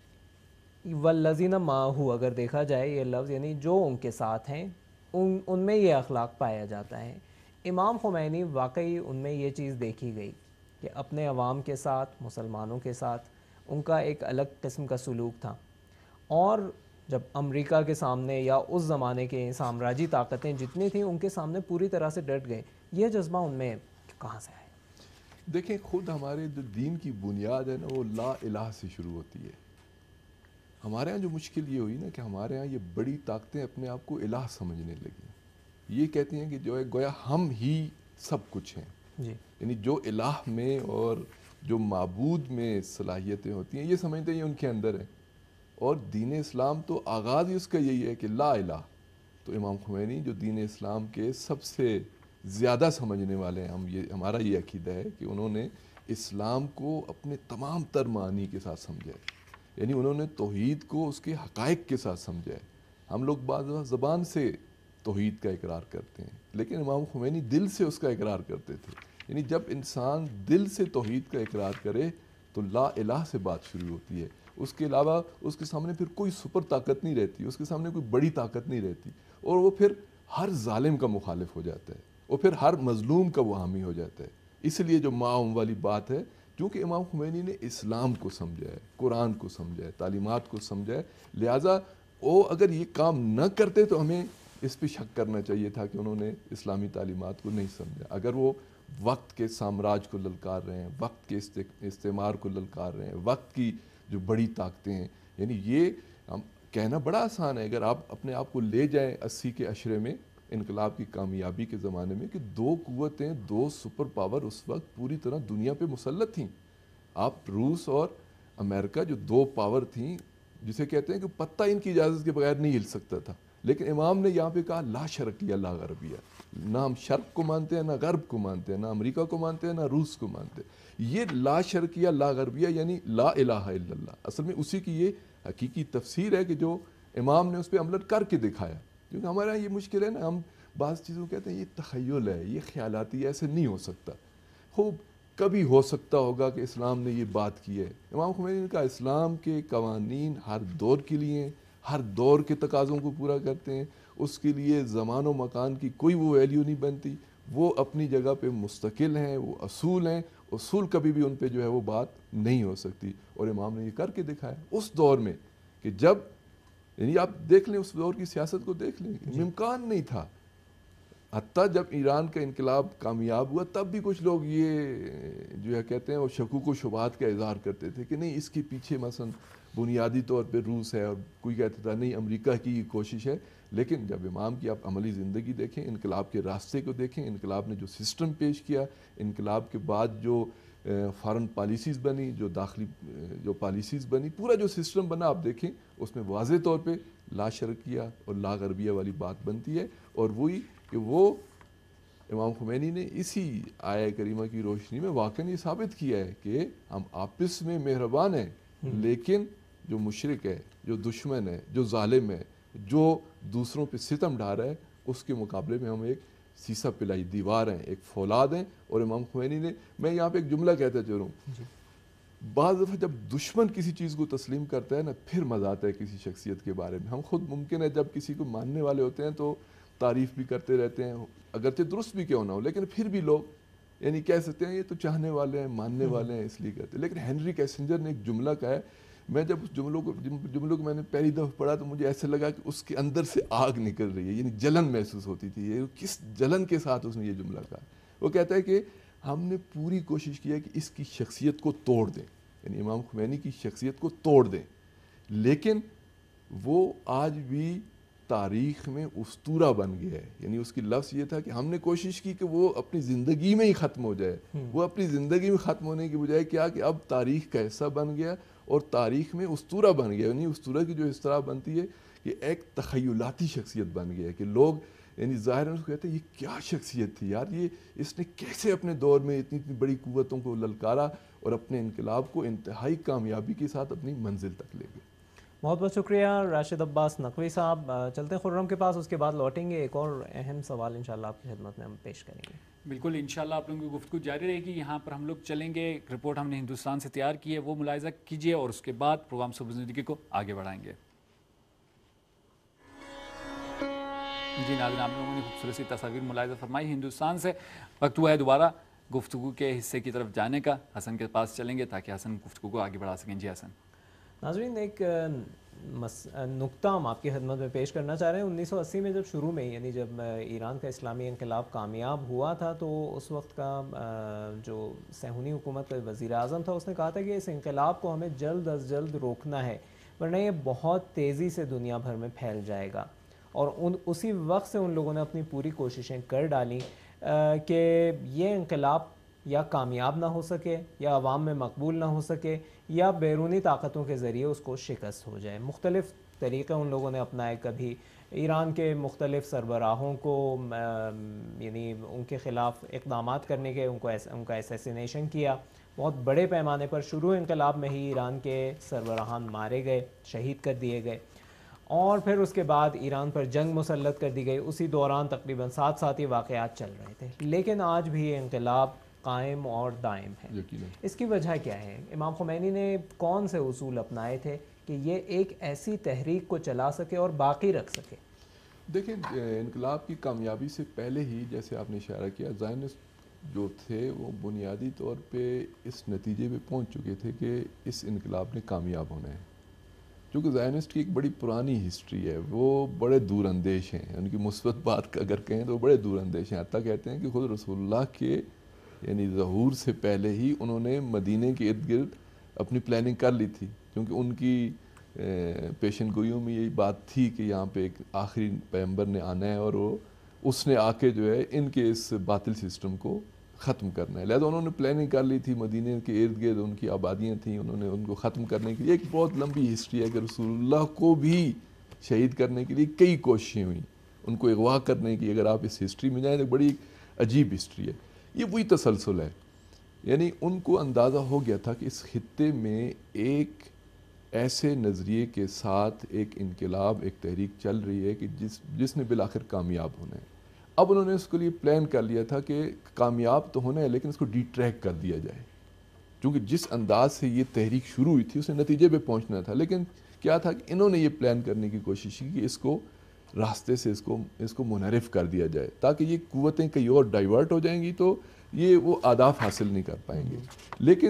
والذین معہ اگر دیکھا جائے یہ لفظ یعنی جو ان کے ساتھ ہیں ان میں یہ اخلاق پایا جاتا ہے. امام خمینی واقعی ان میں یہ چیز دیکھی گئی کہ اپنے عوام کے ساتھ, مسلمانوں کے ساتھ ان کا ایک الگ قسم کا سلوک تھا, اور جب امریکہ کے سامنے یا اس زمانے کے سامراجی طاقتیں جتنی تھیں ان کے سامنے پوری طرح سے ڈٹ گئے. یہ جذبہ ان میں کہاں سے آیا؟ دیکھیں, خود ہمارے جو دین کی بنیاد ہے نا وہ لا الہ سے شروع ہوتی ہے. ہمارے ہاں جو مشکل یہ ہوئی نا کہ ہمارے ہاں یہ بڑی طاقتیں اپنے آپ کو الہ سمجھنے لگیں. یہ کہتی ہیں کہ جو ہے گویا ہم ہی سب کچھ ہیں. جی, یعنی جو الہ میں اور جو معبود میں صلاحیتیں ہوتی ہیں یہ سمجھتے ہیں یہ ان کے اندر ہے. اور دین اسلام تو آغاز ہی اس کا یہی ہے کہ لا الہ. تو امام خمینی جو دین اسلام کے سب سے زیادہ سمجھنے والے ہیں, ہمارا یہ عقیدہ ہے کہ انہوں نے اسلام کو اپنے تمام تر معانی کے ساتھ سمجھا ہے. یعنی انہوں نے توحید کو اس کے حقائق کے ساتھ سمجھا ہے. ہم لوگ بعض زبان سے توحید کا اقرار کرتے ہیں, لیکن امام خمینی دل سے اس کا اقرار کرتے تھے. یعنی جب انسان دل سے توحید کا اقرار کرے تو لا الہ سے بات شروع ہوتی ہے. اس کے علاوہ اس کے سامنے پھر کوئی سپر طاقت نہیں رہتی, اس کے سامنے کوئی بڑی طاقت نہیں رہتی, اور وہ پھر ہر ظالم کا مخالف ہو جاتا ہے. اور پھر ہر مظلوم کا وہ حامی ہو جاتا ہے. اس لیے جو معاون والی بات ہے، کیونکہ امام خمینی نے اسلام کو سمجھا ہے، قرآن کو سمجھا ہے، تعلیمات کو سمجھا ہے، لہٰذا وہ اگر یہ کام نہ کرتے تو ہمیں اس پہ شک کرنا چاہیے تھا کہ انہوں نے اسلامی تعلیمات کو نہیں سمجھا. اگر وہ وقت کے سامراج کو للکار رہے ہیں، وقت کے استعمار کو للکار رہے ہیں، وقت کی جو بڑی طاقتیں ہیں، یعنی یہ ہم کہنا بڑا آسان ہے. اگر آپ اپنے آپ کو لے جائیں 80 کے عشرے میں، انقلاب کی کامیابی کے زمانے میں، کہ دو قوتیں، دو سپر پاور اس وقت پوری طرح دنیا پہ مسلط تھیں. آپ روس اور امریکہ جو دو پاور تھیں، جسے کہتے ہیں کہ پتہ ان کی اجازت کے بغیر نہیں ہل سکتا تھا. لیکن امام نے یہاں پہ کہا لا شرقیہ لا غربیہ، نہ ہم شرق کو مانتے ہیں، نہ غرب کو مانتے ہیں، نہ امریکہ کو مانتے ہیں، نہ روس کو مانتے ہیں. یہ لا شرقیہ لا غربیہ یعنی لا الہ الا اللہ، اصل میں اسی کی یہ حقیقی تفسیر ہے کہ جو امام نے اس پہ عمل کر کے دکھایا. کیونکہ ہمارے یہاں یہ مشکل ہے نا، ہم بعض چیزوں کہتے ہیں یہ تخیل ہے، یہ خیالاتی، ایسے نہیں ہو سکتا. خوب کبھی ہو سکتا ہوگا کہ اسلام نے یہ بات کی ہے. امام خمینی نے کہا اسلام کے قوانین ہر دور کے لیے ہیں، ہر دور کے تقاضوں کو پورا کرتے ہیں، اس کے لیے زمان و مکان کی کوئی وہ ویلیو نہیں بنتی، وہ اپنی جگہ پہ مستقل ہیں، وہ اصول ہیں، اصول کبھی بھی ان پہ جو ہے وہ بات نہیں ہو سکتی. اور امام نے یہ کر کے دکھایا اس دور میں کہ جب، یعنی آپ دیکھ لیں اس دور کی سیاست کو دیکھ لیں، امکان نہیں تھا. حتیٰ جب ایران کا انقلاب کامیاب ہوا تب بھی کچھ لوگ یہ جو ہے کہتے ہیں وہ شکوک و شبہات کا اظہار کرتے تھے کہ نہیں اس کے پیچھے مثلا بنیادی طور پہ روس ہے، اور کوئی کہتا تھا نہیں امریکہ کی کوشش ہے. لیکن جب امام کی آپ عملی زندگی دیکھیں، انقلاب کے راستے کو دیکھیں، انقلاب نے جو سسٹم پیش کیا، انقلاب کے بعد جو فارن پالیسیز بنی، جو داخلی جو پالیسیز بنی، پورا جو سسٹم بنا آپ دیکھیں، اس میں واضح طور پہ لا شرقیہ اور لا غربیہ والی بات بنتی ہے. اور وہی کہ وہ امام خمینی نے اسی آیہ کریمہ کی روشنی میں واقعی یہ ثابت کیا ہے کہ ہم آپس میں مہربان ہیں، لیکن جو مشرک ہے، جو دشمن ہے، جو ظالم ہے، جو دوسروں پہ ستم ڈھا رہا ہے، اس کے مقابلے میں ہم ایک سیسا پلائی دیوار ہیں، ایک فولاد ہیں. اور امام خمینی نے، میں یہاں پہ ایک جملہ کہتا چلوں، بعض دفعہ جب دشمن کسی چیز کو تسلیم کرتا ہے نا، پھر مزہ آتا ہے کسی شخصیت کے بارے میں. ہم خود ممکن ہے جب کسی کو ماننے والے ہوتے ہیں تو تعریف بھی کرتے رہتے ہیں، اگرچہ درست بھی کیوں نہ ہو، لیکن پھر بھی لوگ یعنی کہہ سکتے ہیں یہ تو چاہنے والے ہیں، ماننے والے ہیں، اس لیے کہتے ہیں. لیکن ہنری کیسنجر نے ایک جملہ کہا ہے، میں جب اس جملوں کو میں نے پہلی دفعہ پڑھا تو مجھے ایسے لگا کہ اس کے اندر سے آگ نکل رہی ہے، یعنی جلن محسوس ہوتی تھی. یہ کس جلن کے ساتھ اس نے یہ جملہ کہا. وہ کہتا ہے کہ ہم نے پوری کوشش کی ہے کہ اس کی شخصیت کو توڑ دیں، یعنی امام خمینی کی شخصیت کو توڑ دیں، لیکن وہ آج بھی تاریخ میں اسطورہ بن گیا ہے. یعنی اس کی لفظ یہ تھا کہ ہم نے کوشش کی کہ وہ اپنی زندگی میں ہی ختم ہو جائے. وہ اپنی زندگی میں ختم ہونے کی بجائے کیا کہ اب تاریخ کا حصہ بن گیا اور تاریخ میں اسطورہ بن گیا. یعنی اسطورہ کی جو اصطلاح بنتی ہے کہ ایک تخیلاتی شخصیت بن گیا ہے کہ لوگ یعنی ظاہر اس کو کہتے ہیں یہ کیا شخصیت تھی یار، یہ اس نے کیسے اپنے دور میں اتنی بڑی قوتوں کو للکارا اور اپنے انقلاب کو انتہائی کامیابی کے ساتھ اپنی منزل تک لے گئے. بہت بہت شکریہ راشد عباس نقوی صاحب. چلتے ہیں خرم کے پاس، اس کے بعد لوٹیں گے. ایک اور اہم سوال انشاءاللہ آپ کی خدمت میں ہم پیش کریں گے. بالکل انشاءاللہ آپ لوگوں کی گفتگو جاری رہے گی. یہاں پر ہم لوگ چلیں گے، ایک رپورٹ ہم نے ہندوستان سے تیار کی ہے وہ ملاحظہ کیجیے، اور اس کے بعد پروگرام صبح زندگی کو آگے بڑھائیں گے. جی ناظرین، آپ لوگوں نے خوبصورت سی تصاویر ملاحظہ فرمائی ہندوستان سے. وقت ہوا ہے دوبارہ گفتگو کے حصے کی طرف جانے کا. حسن کے پاس چلیں گے تاکہ حسن گفتگو کو آگے بڑھا سکیں. جی حسن. ناظرین، ایک نقطہ ہم آپ کی خدمت میں پیش کرنا چاہ رہے ہیں. 1980 میں جب شروع میں یعنی جب ایران کا اسلامی انقلاب کامیاب ہوا تھا تو اس وقت کا جو صہیونی حکومت کا وزیر اعظم تھا اس نے کہا تھا کہ اس انقلاب کو ہمیں جلد از جلد روکنا ہے ورنہ یہ بہت تیزی سے دنیا بھر میں پھیل جائے گا. اور اسی وقت سے ان لوگوں نے اپنی پوری کوششیں کر ڈالیں کہ یہ انقلاب یا کامیاب نہ ہو سکے، یا عوام میں مقبول نہ ہو سکے، یا بیرونی طاقتوں کے ذریعے اس کو شکست ہو جائے. مختلف طریقے ان لوگوں نے اپنائے. کبھی ایران کے مختلف سربراہوں کو یعنی ان کے خلاف اقدامات کرنے کے ان کا اسیسینیشن کیا. بہت بڑے پیمانے پر شروع انقلاب میں ہی ایران کے سربراہان مارے گئے، شہید کر دیے گئے، اور پھر اس کے بعد ایران پر جنگ مسلط کر دی گئی. اسی دوران تقریباً ساتھ ہی واقعات چل رہے تھے، لیکن آج بھی یہ انقلاب قائم اور دائم ہے. اس کی وجہ کیا ہے؟ امام خمینی نے کون سے اصول اپنائے تھے کہ یہ ایک ایسی تحریک کو چلا سکے اور باقی رکھ سکے؟ دیکھیں انقلاب کی کامیابی سے پہلے ہی جیسے آپ نے اشارہ کیا زائنسٹ جو تھے وہ بنیادی طور پہ اس نتیجے پہ پہنچ چکے تھے کہ اس انقلاب نے کامیاب ہونا ہے. کیونکہ زائنسٹ کی ایک بڑی پرانی ہسٹری ہے, وہ بڑے دور اندیش ہیں, ان کی مثبت بات اگر کہیں تو وہ بڑے دور اندیش ہیں. حتیٰ کہتے ہیں کہ خود رسول اللہ کے یعنی ظہور سے پہلے ہی انہوں نے مدینے کے ارد گرد اپنی پلاننگ کر لی تھی, کیونکہ ان کی پیشن گوئیوں میں یہی بات تھی کہ یہاں پہ ایک آخری پیغمبر نے آنا ہے اور وہ اس نے آ کے جو ہے ان کے اس باطل سسٹم کو ختم کرنا ہے. لہذا انہوں نے پلاننگ کر لی تھی, مدینے کے ارد گرد ان کی آبادیاں تھیں, انہوں نے ان کو ختم کرنے کے لیے ایک بہت لمبی ہسٹری ہے کہ رسول اللہ کو بھی شہید کرنے کے لیے کئی کوششیں ہوئیں, ان کو اغوا کرنے کی. اگر آپ اس ہسٹری میں جائیں تو بڑی عجیب ہسٹری ہے. یہ وہی تسلسل ہے, یعنی ان کو اندازہ ہو گیا تھا کہ اس خطے میں ایک ایسے نظریے کے ساتھ ایک انقلاب, ایک تحریک چل رہی ہے کہ جس نے بالآخر کامیاب ہونا ہے. اب انہوں نے اس کے لیے پلان کر لیا تھا کہ کامیاب تو ہونا ہے لیکن اس کو ڈی ٹریک کر دیا جائے, کیونکہ جس انداز سے یہ تحریک شروع ہوئی تھی اس نے نتیجے پہ پہنچنا تھا. لیکن کیا تھا کہ انہوں نے یہ پلان کرنے کی کوشش کی کہ اس کو راستے سے اس کو منحرف کر دیا جائے تاکہ یہ قوتیں کہیں اور ڈائیورٹ ہو جائیں گی تو یہ وہ اہداف حاصل نہیں کر پائیں گے. لیکن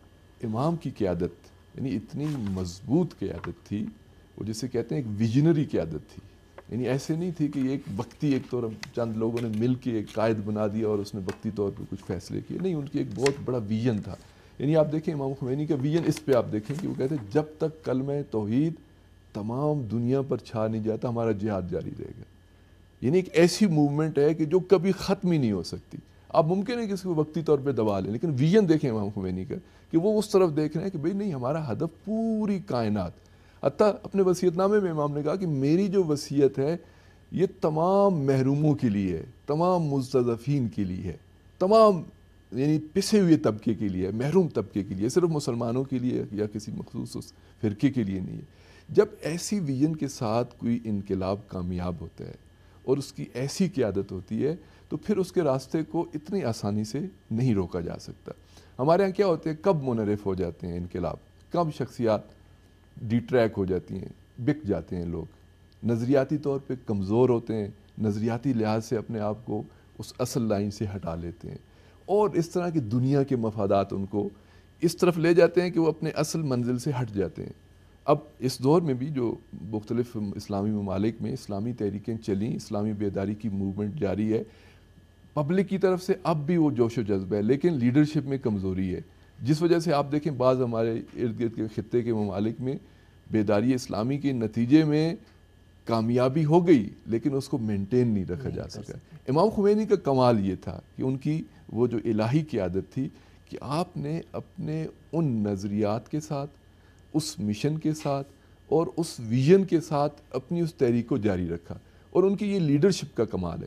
امام کی قیادت یعنی اتنی مضبوط قیادت تھی, وہ جسے کہتے ہیں ایک ویژنری قیادت تھی. یعنی ایسے نہیں تھی کہ یہ ایک وقتی ایک طور چند لوگوں نے مل کے ایک قائد بنا دیا اور اس نے وقتی طور پہ کچھ فیصلے کیے, نہیں, ان کی ایک بہت بڑا ویژن تھا. یعنی آپ دیکھیں امام خمینی کا ویژن اس پہ آپ دیکھیں کہ وہ کہتے ہیں جب تک کلمہ توحید تمام دنیا پر چھا نہیں جاتا ہمارا جہاد جاری رہے گا. یعنی ایک ایسی موومنٹ ہے کہ جو کبھی ختم ہی نہیں ہو سکتی. آپ ممکن ہے کہ اس کو وقتی طور پہ دبا لیں, لیکن ویژن دیکھیں امام خمینی کا کہ وہ اس طرف دیکھ رہے ہیں کہ بھئی نہیں, ہمارا ہدف پوری کائنات. حتیٰ اپنے وصیت نامے میں امام نے کہا کہ میری جو وصیت ہے یہ تمام محروموں کے لیے ہے, تمام مستضعفین کے لیے ہے, تمام یعنی پسے ہوئے طبقے کے لیے, محروم طبقے کے لیے, صرف مسلمانوں کے لیے یا کسی مخصوص فرقے کے لیے نہیں ہے. جب ایسی ویژن کے ساتھ کوئی انقلاب کامیاب ہوتا ہے اور اس کی ایسی قیادت ہوتی ہے تو پھر اس کے راستے کو اتنی آسانی سے نہیں روکا جا سکتا. ہمارے ہاں کیا ہوتے ہیں, کب منحرف ہو جاتے ہیں انقلاب, کب شخصیات ڈی ٹریک ہو جاتی ہیں, بک جاتے ہیں لوگ, نظریاتی طور پہ کمزور ہوتے ہیں, نظریاتی لحاظ سے اپنے آپ کو اس اصل لائن سے ہٹا لیتے ہیں اور اس طرح کی دنیا کے مفادات ان کو اس طرف لے جاتے ہیں کہ وہ اپنے اصل منزل سے ہٹ جاتے ہیں. اب اس دور میں بھی جو مختلف اسلامی ممالک میں اسلامی تحریکیں چلیں, اسلامی بیداری کی موومنٹ جاری ہے, پبلک کی طرف سے اب بھی وہ جوش و جذبہ ہے, لیکن لیڈرشپ میں کمزوری ہے, جس وجہ سے آپ دیکھیں بعض ہمارے ارد گرد کے خطے کے ممالک میں بیداری اسلامی کے نتیجے میں کامیابی ہو گئی لیکن اس کو مینٹین نہیں رکھا جا سکا. امام خمینی کا کمال یہ تھا کہ ان کی وہ جو الہی قیادت تھی کہ آپ نے اپنے ان نظریات کے ساتھ, اس مشن کے ساتھ اور اس ویژن کے ساتھ اپنی اس تحریک کو جاری رکھا. اور ان کی یہ لیڈرشپ کا کمال ہے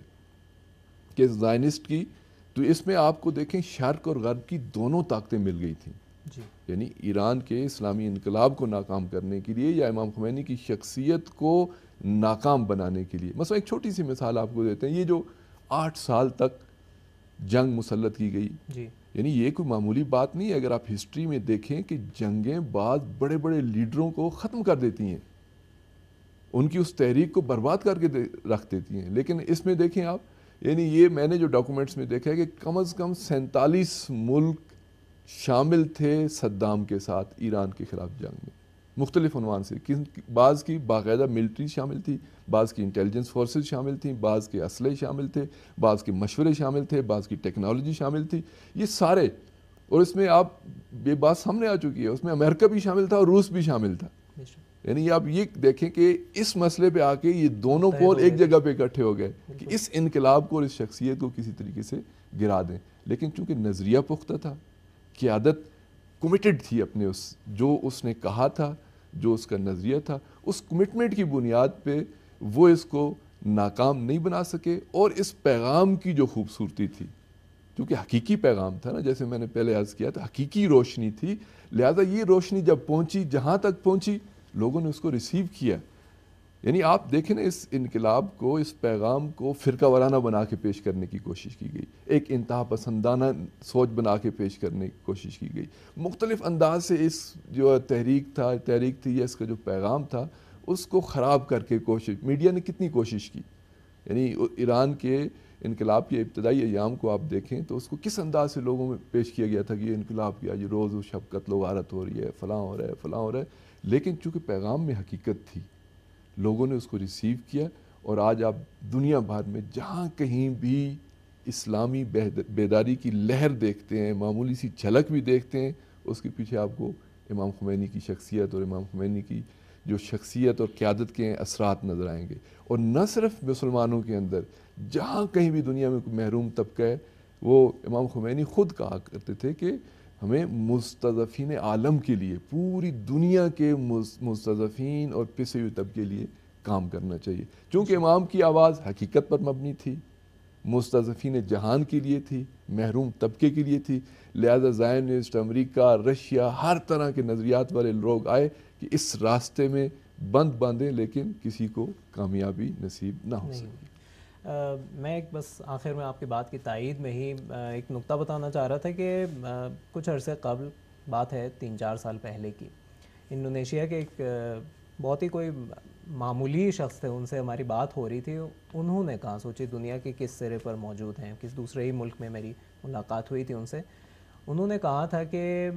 کہ زائنسٹ کی, تو اس میں آپ کو دیکھیں شرق اور غرب کی دونوں طاقتیں مل گئی تھیں. یعنی ایران کے اسلامی انقلاب کو ناکام کرنے کے لیے یا امام خمینی کی شخصیت کو ناکام بنانے کے لیے. مثلا ایک چھوٹی سی مثال آپ کو دیتے ہیں, یہ جو 8 سال تک جنگ مسلط کی گئی, یعنی یہ کوئی معمولی بات نہیں ہے. اگر آپ ہسٹری میں دیکھیں کہ جنگیں بعض بڑے بڑے لیڈروں کو ختم کر دیتی ہیں, ان کی اس تحریک کو برباد کر کے رکھ دیتی ہیں. لیکن اس میں دیکھیں آپ, یعنی یہ میں نے جو ڈاکومنٹس میں دیکھا ہے کہ کم از کم 47 ملک شامل تھے صدام کے ساتھ ایران کے خلاف جنگ میں, مختلف عنوان سے. بعض کی باقاعدہ ملٹری شامل تھی, بعض کی انٹیلیجنس فورسز شامل تھیں, بعض کے اسلحے شامل تھے, بعض کے مشورے شامل تھے, بعض کی ٹیکنالوجی شامل تھی, یہ سارے. اور اس میں آپ یہ بات سامنے آ چکی ہے, اس میں امریکہ بھی شامل تھا اور روس بھی شامل تھا. یعنی آپ یہ دیکھیں کہ اس مسئلے پہ آ کے یہ دونوں پول ایک جگہ پہ اکٹھے ہو گئے کہ اس انقلاب کو اور اس شخصیت کو کسی طریقے سے گرا دیں. لیکن چونکہ نظریہ پختہ تھا, قیادت کمیٹڈ تھی اپنے جو اس نے کہا تھا, جو اس کا نظریہ تھا, اس کمٹمنٹ کی بنیاد پہ وہ اس کو ناکام نہیں بنا سکے. اور اس پیغام کی جو خوبصورتی تھی, کیونکہ حقیقی پیغام تھا نا, جیسے میں نے پہلے عرض کیا تھا, حقیقی روشنی تھی, لہذا یہ روشنی جب پہنچی, جہاں تک پہنچی, لوگوں نے اس کو ریسیو کیا. یعنی آپ دیکھیں نا, اس انقلاب کو, اس پیغام کو فرقہ وارانہ بنا کے پیش کرنے کی کوشش کی گئی, ایک انتہا پسندانہ سوچ بنا کے پیش کرنے کی کوشش کی گئی, مختلف انداز سے اس جو تحریک تھی یا اس کا جو پیغام تھا اس کو خراب کر کے کوشش, میڈیا نے کتنی کوشش کی. یعنی ایران کے انقلاب کے ابتدائی ایام کو آپ دیکھیں تو اس کو کس انداز سے لوگوں میں پیش کیا گیا تھا کہ یہ انقلاب کیا، یہ روز و شب قتل و غارت ہو رہی ہے، فلاں ہو رہا ہے، فلاں ہو رہا ہے، لیکن چونکہ پیغام میں حقیقت تھی لوگوں نے اس کو ریسیو کیا. اور آج آپ دنیا بھر میں جہاں کہیں بھی اسلامی بیداری کی لہر دیکھتے ہیں، معمولی سی جھلک بھی دیکھتے ہیں، اس کے پیچھے آپ کو امام خمینی کی شخصیت اور امام خمینی کی جو شخصیت اور قیادت کے اثرات نظر آئیں گے. اور نہ صرف مسلمانوں کے اندر، جہاں کہیں بھی دنیا میں کوئی محروم طبقہ ہے، وہ امام خمینی خود کہا کرتے تھے کہ ہمیں مستضعفین عالم کے لیے، پوری دنیا کے مستضعفین اور پسے ہوئے طبقے کے لیے کام کرنا چاہیے. چونکہ امام کی آواز حقیقت پر مبنی تھی، مستضعفین جہان کے لیے تھی، محروم طبقے کے لیے تھی، لہذا زائنسٹ، امریکہ، رشیا، ہر طرح کے نظریات والے لوگ آئے کہ اس راستے میں بند باندھیں لیکن کسی کو کامیابی نصیب نہ ہو سکے. میں ایک بس آخر میں آپ کی بات کی تائید میں ہی ایک نقطہ بتانا چاہ رہا تھا کہ کچھ عرصے قبل، بات ہے 3-4 سال پہلے کی، انڈونیشیا کے ایک بہت ہی کوئی معمولی شخص تھے، ان سے ہماری بات ہو رہی تھی. انہوں نے کہا، سوچی دنیا کے کس سرے پر موجود ہیں، کس دوسرے ہی ملک میں میری ملاقات ہوئی تھی ان سے، انہوں نے کہا تھا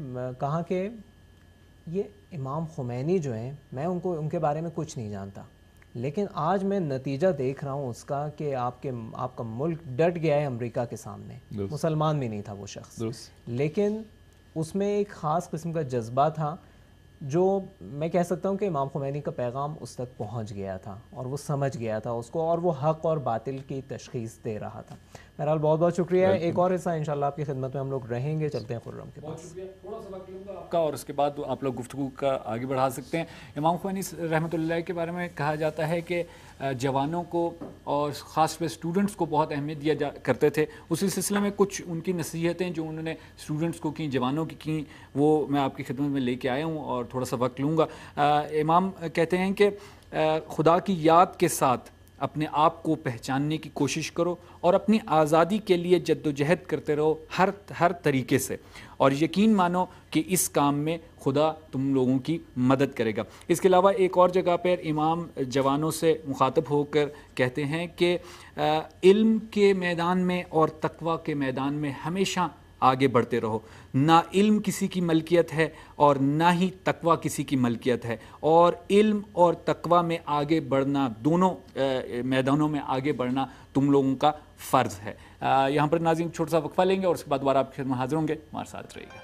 کہ یہ امام خمینی جو ہیں، میں ان کے بارے میں کچھ نہیں جانتا، لیکن آج میں نتیجہ دیکھ رہا ہوں اس کا کہ آپ کا ملک ڈٹ گیا ہے امریکہ کے سامنے. مسلمان بھی نہیں تھا وہ شخص، لیکن اس میں ایک خاص قسم کا جذبہ تھا جو میں کہہ سکتا ہوں کہ امام خمینی کا پیغام اس تک پہنچ گیا تھا اور وہ سمجھ گیا تھا اس کو، اور وہ حق اور باطل کی تشخیص دے رہا تھا. بہرحال بہت بہت شکریہ. ایک اور حصہ انشاءاللہ آپ کی خدمت میں ہم لوگ رہیں گے. چلتے ہیں خرم کے پاس. بہت شکریہ. تھوڑا سا وقت لوں گا آپ کا اور اس کے بعد آپ لوگ گفتگو کا آگے بڑھا سکتے ہیں. امام خمینی رحمۃ اللہ کے بارے میں کہا جاتا ہے کہ جوانوں کو اور خاص طور پہ اسٹوڈنٹس کو بہت اہمیت دیا کرتے تھے. اسی سلسلے میں کچھ ان کی نصیحتیں جو انہوں نے اسٹوڈنٹس کو کیں، جوانوں کی کیں، وہ میں آپ کی خدمت میں لے کے آیا ہوں اور تھوڑا سا وقت لوں گا. امام کہتے ہیں کہ خدا کی یاد کے ساتھ اپنے آپ کو پہچاننے کی کوشش کرو اور اپنی آزادی کے لیے جد و جہد کرتے رہو ہر طریقے سے، اور یقین مانو کہ اس کام میں خدا تم لوگوں کی مدد کرے گا. اس کے علاوہ ایک اور جگہ پر امام جوانوں سے مخاطب ہو کر کہتے ہیں کہ علم کے میدان میں اور تقوی کے میدان میں ہمیشہ آگے بڑھتے رہو. نہ علم کسی کی ملکیت ہے اور نہ ہی تقوی کسی کی ملکیت ہے، اور علم اور تقوی میں آگے بڑھنا، دونوں میدانوں میں آگے بڑھنا تم لوگوں کا فرض ہے. یہاں پر ناظرین چھوٹا سا وقفہ لیں گے اور اس کے بعد دوبارہ آپ کی خدمت میں حاضر ہوں گے. ہمارے ساتھ رہیے گا.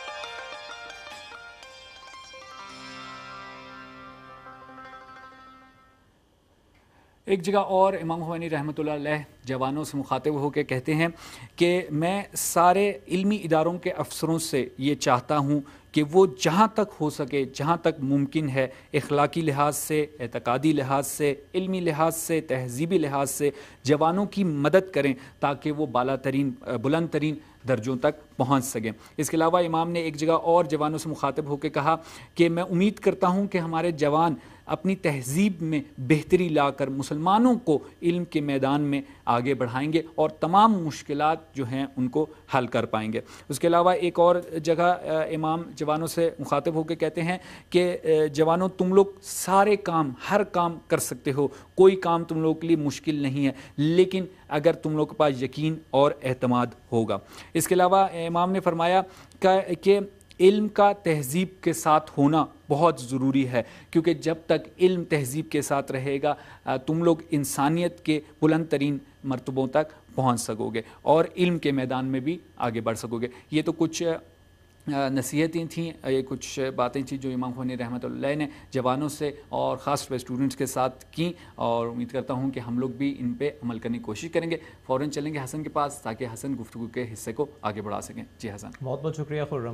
ایک جگہ اور امام خمینی رحمۃ اللہ علیہ جوانوں سے مخاطب ہو کے کہتے ہیں کہ میں سارے علمی اداروں کے افسروں سے یہ چاہتا ہوں کہ وہ جہاں تک ہو سکے، جہاں تک ممکن ہے، اخلاقی لحاظ سے، اعتقادی لحاظ سے، علمی لحاظ سے، تہذیبی لحاظ سے جوانوں کی مدد کریں تاکہ وہ بلند ترین درجوں تک پہنچ سکیں. اس کے علاوہ امام نے ایک جگہ اور جوانوں سے مخاطب ہو کے کہا کہ میں امید کرتا ہوں کہ ہمارے جوان اپنی تہذیب میں بہتری لا کر مسلمانوں کو علم کے میدان میں آگے بڑھائیں گے اور تمام مشکلات جو ہیں ان کو حل کر پائیں گے. اس کے علاوہ ایک اور جگہ امام جوانوں سے مخاطب ہو کے کہتے ہیں کہ جوانوں تم لوگ سارے کام، ہر کام کر سکتے ہو، کوئی کام تم لوگوں کے لیے مشکل نہیں ہے، لیکن اگر تم لوگوں کے پاس یقین اور اعتماد ہوگا. اس کے علاوہ امام نے فرمایا کہ علم کا تہذیب کے ساتھ ہونا بہت ضروری ہے، کیونکہ جب تک علم تہذیب کے ساتھ رہے گا تم لوگ انسانیت کے بلند ترین مرتبوں تک پہنچ سکو گے اور علم کے میدان میں بھی آگے بڑھ سکو گے. یہ تو کچھ نصیحتیں تھیں، یہ کچھ باتیں تھیں جو امام خمینی رحمۃ اللہ نے جوانوں سے اور خاص طور پہ اسٹوڈنٹس کے ساتھ کیں، اور امید کرتا ہوں کہ ہم لوگ بھی ان پہ عمل کرنے کی کوشش کریں گے. فوراً چلیں گے حسن کے پاس تاکہ حسن گفتگو کے حصے کو آگے بڑھا سکیں. جی حسن. بہت بہت شکریہ خرم.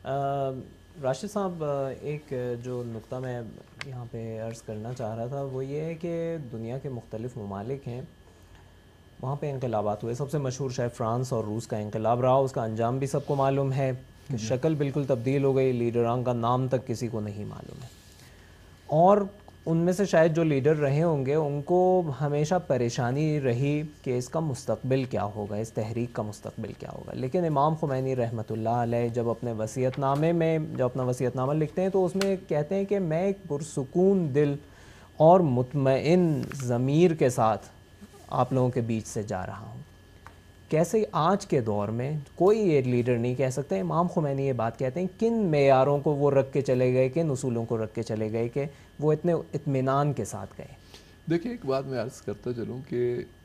راشد صاحب، ایک جو نقطہ میں یہاں پہ عرض کرنا چاہ رہا تھا وہ یہ ہے کہ دنیا کے مختلف ممالک ہیں، وہاں پہ انقلابات ہوئے. سب سے مشہور شاید فرانس اور روس کا انقلاب رہا، اس کا انجام بھی سب کو معلوم ہے کہ شکل بالکل تبدیل ہو گئی، لیڈران کا نام تک کسی کو نہیں معلوم ہے، اور ان میں سے شاید جو لیڈر رہے ہوں گے ان کو ہمیشہ پریشانی رہی کہ اس کا مستقبل کیا ہوگا، اس تحریک کا مستقبل کیا ہوگا. لیکن امام خمینی رحمۃ اللہ علیہ جب اپنے وصیت نامے میں اپنا وصیت نامہ لکھتے ہیں تو اس میں کہتے ہیں کہ میں ایک پرسکون دل اور مطمئن ضمیر کے ساتھ آپ لوگوں کے بیچ سے جا رہا ہوں. کیسے آج کے دور میں کوئی ایک لیڈر نہیں کہہ سکتے, امام خمینی یہ بات کہتے ہیں, کن معیاروں کو وہ رکھ کے چلے گئے, کن اصولوں کو رکھ کے چلے گئے کہ وہ اتنے اطمینان کے ساتھ گئے؟ دیکھیں ایک بات میں عرض کرتا چلوں کہ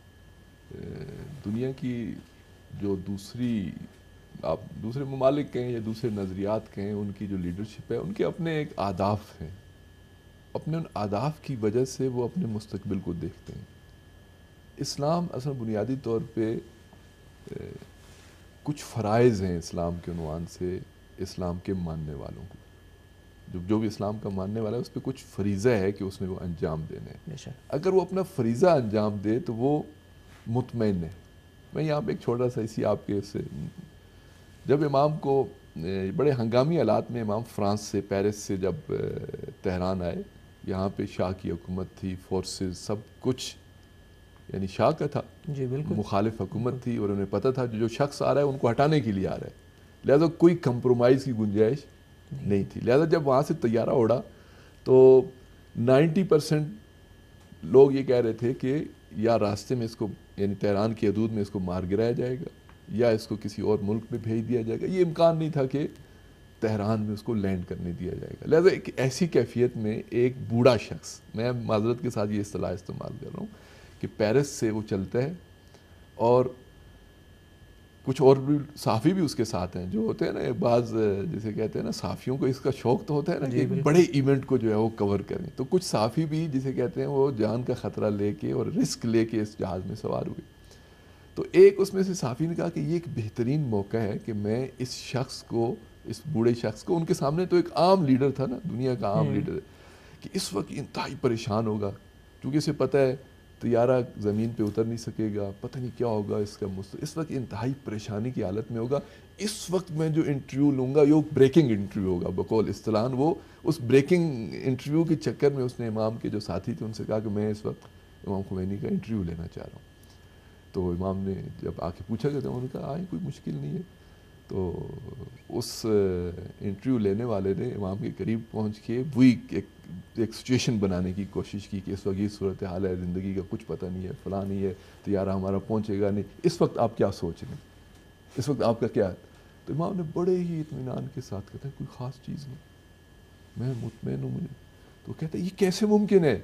دنیا کی جو آپ دوسرے ممالک کہیں یا دوسرے نظریات کہیں, ان کی جو لیڈرشپ ہے ان کے اپنے ایک اہداف ہیں. اپنے ان اہداف کی وجہ سے وہ اپنے مستقبل کو دیکھتے ہیں. اسلام اصل بنیادی طور پہ کچھ فرائض ہیں اسلام کے عنوان سے اسلام کے ماننے والوں کو. جو بھی اسلام کا ماننے والا ہے اس پہ کچھ فریضہ ہے کہ اس نے وہ انجام دینے ہیں. اگر وہ اپنا فریضہ انجام دے تو وہ مطمئن ہے. میں یہاں پہ ایک چھوٹا سا اسی آپ کے سے, جب امام کو بڑے ہنگامی حالات میں امام فرانس سے پیرس سے جب تہران آئے, یہاں پہ شاہ کی حکومت تھی, فورسز سب کچھ یعنی شاہ کا تھا, جی بالکل مخالف حکومت تھی, اور انہیں پتہ تھا جو شخص آ رہا ہے ان کو ہٹانے کے لیے آ رہا ہے, لہذا کوئی کمپرومائز کی گنجائش نہیں تھی. لہذا جب وہاں سے طیارہ اڑا تو 90% لوگ یہ کہہ رہے تھے کہ یا راستے میں اس کو یعنی تہران کی حدود میں اس کو مار گرایا جائے گا یا اس کو کسی اور ملک میں بھیج دیا جائے گا. یہ امکان نہیں تھا کہ تہران میں اس کو لینڈ کرنے دیا جائے گا. لہذا ایک ایسی کیفیت میں ایک بوڑھا شخص, میں معذرت کے ساتھ یہ اصطلاح استعمال کر رہا ہوں, کہ پیرس سے وہ چلتا ہے اور کچھ اور بھی صحافی بھی اس کے ساتھ ہیں جو ہوتے ہیں نا, بعض جیسے کہتے ہیں نا صحافیوں کو اس کا شوق تو ہوتا ہے نا کہ بڑے ایونٹ کو جو ہے وہ کور کریں, تو کچھ صحافی بھی جسے کہتے ہیں وہ جان کا خطرہ لے کے اور رسک لے کے اس جہاز میں سوار ہوئے. تو ایک اس میں سے صحافی نے کہا کہ یہ ایک بہترین موقع ہے کہ میں اس شخص کو, اس بوڑھے شخص کو, ان کے سامنے تو ایک عام لیڈر تھا نا, دنیا کا عام لیڈر ہے, کہ اس وقت انتہائی پریشان ہوگا کیونکہ اسے پتہ ہے طیارہ زمین پہ اتر نہیں سکے گا, پتہ نہیں کیا ہوگا اس کا اس وقت انتہائی پریشانی کی حالت میں ہوگا. اس وقت میں جو انٹرویو لوں گا یہ بریکنگ انٹرویو ہوگا بقول اصطلاح. وہ اس بریکنگ انٹرویو کے چکر میں اس نے امام کے جو ساتھی تھے ان سے کہا کہ میں اس وقت امام خمینی کا انٹرویو لینا چاہ رہا ہوں. تو امام نے جب آ کے پوچھا کہ انہوں نے کہا آئیں کوئی مشکل نہیں ہے. تو اس انٹرویو لینے والے نے امام کے قریب پہنچ کے وہی ایک سچویشن بنانے کی کوشش کی کہ اس وقت یہ صورتحال ہے, زندگی کا کچھ پتہ نہیں ہے, فلاں نہیں ہے, طیارہ ہمارا پہنچے گا نہیں, اس وقت آپ کیا سوچ رہے ہیں, اس وقت آپ کا کیا ہے؟ تو امام نے بڑے ہی اطمینان کے ساتھ کہتا ہے کوئی خاص چیز نہیں, میں مطمئن ہوں. مجھے تو کہتا ہے یہ کیسے ممکن ہے,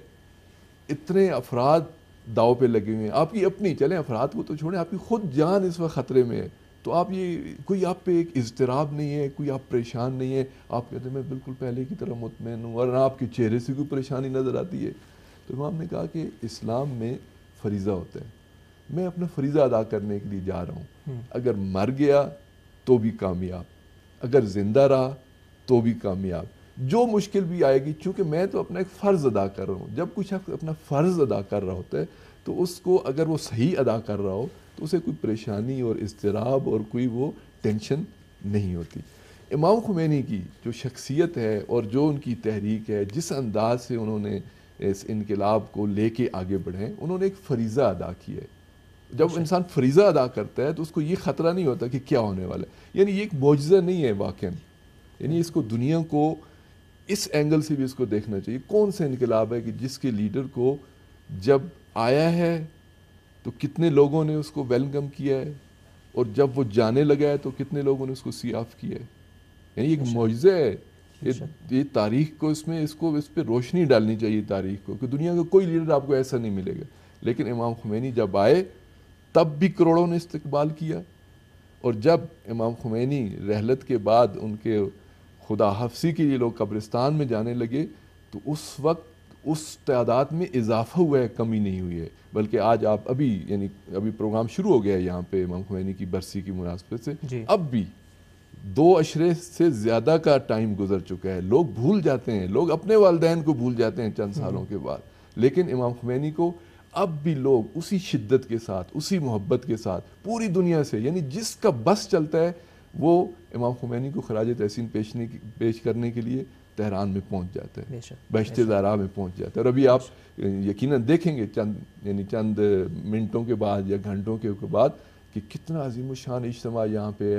اتنے افراد داؤ پہ لگے ہوئے ہیں, آپ کی اپنی, چلیں افراد کو تو چھوڑیں, آپ کی خود جان اس وقت خطرے میں ہے, تو آپ یہ کوئی آپ پہ ایک اضطراب نہیں ہے, کوئی آپ پریشان نہیں ہے. آپ کہتے ہیں میں بالکل پہلے کی طرح مطمئن ہوں, اور نہ آپ کے چہرے سے کوئی پریشانی نظر آتی ہے. تو امام نے کہا کہ اسلام میں فریضہ ہوتا ہے, میں اپنا فریضہ ادا کرنے کے لیے جا رہا ہوں. اگر مر گیا تو بھی کامیاب, اگر زندہ رہا تو بھی کامیاب, جو مشکل بھی آئے گی, چونکہ میں تو اپنا ایک فرض ادا کر رہا ہوں. جب کوئی شخص اپنا فرض ادا کر رہا ہوتا ہے تو اس کو اگر وہ صحیح ادا کر رہا ہو تو اسے کوئی پریشانی اور اضطراب اور کوئی وہ ٹینشن نہیں ہوتی. امام خمینی کی جو شخصیت ہے اور جو ان کی تحریک ہے, جس انداز سے انہوں نے اس انقلاب کو لے کے آگے بڑھے, انہوں نے ایک فریضہ ادا کیا ہے. جب انسان فریضہ ادا کرتا ہے تو اس کو یہ خطرہ نہیں ہوتا کہ کیا ہونے والا ہے. یعنی یہ ایک معجزہ نہیں ہے واقعا, یعنی اس کو دنیا کو اس اینگل سے بھی اس کو دیکھنا چاہیے. کون سا انقلاب ہے کہ جس کے لیڈر کو جب آیا ہے تو کتنے لوگوں نے اس کو ویلکم کیا ہے, اور جب وہ جانے لگا ہے تو کتنے لوگوں نے اس کو سی آف کیا ہے. یعنی ایک معجزہ ہے. یہ تاریخ کو اس پہ روشنی ڈالنی چاہیے تاریخ کو, کہ دنیا کا کوئی لیڈر آپ کو ایسا نہیں ملے گا. لیکن امام خمینی جب آئے تب بھی کروڑوں نے استقبال کیا, اور جب امام خمینی رحلت کے بعد ان کے خدا حافظی کے لیے لوگ قبرستان میں جانے لگے تو اس وقت اس تعداد میں اضافہ ہوا ہے, کمی نہیں ہوئی ہے. بلکہ آج آپ ابھی پروگرام شروع ہو گیا ہے یہاں پہ امام خمینی کی برسی کی مناسبت سے, اب بھی 2 عشرے سے زیادہ کا ٹائم گزر چکا ہے. لوگ بھول جاتے ہیں, لوگ اپنے والدین کو بھول جاتے ہیں چند سالوں کے بعد, لیکن امام خمینی کو اب بھی لوگ اسی شدت کے ساتھ, اسی محبت کے ساتھ پوری دنیا سے, یعنی جس کا بس چلتا ہے وہ امام خمینی کو خراج تحسین پیش کرنے کے لیے تہران میں پہنچ جاتا ہے, بہشت زہرا میں پہنچ جاتا ہے. اور ابھی آپ یقیناً دیکھیں گے چند منٹوں کے بعد یا گھنٹوں کے بعد کہ کتنا عظیم الشان اجتماع یہاں پہ ہے,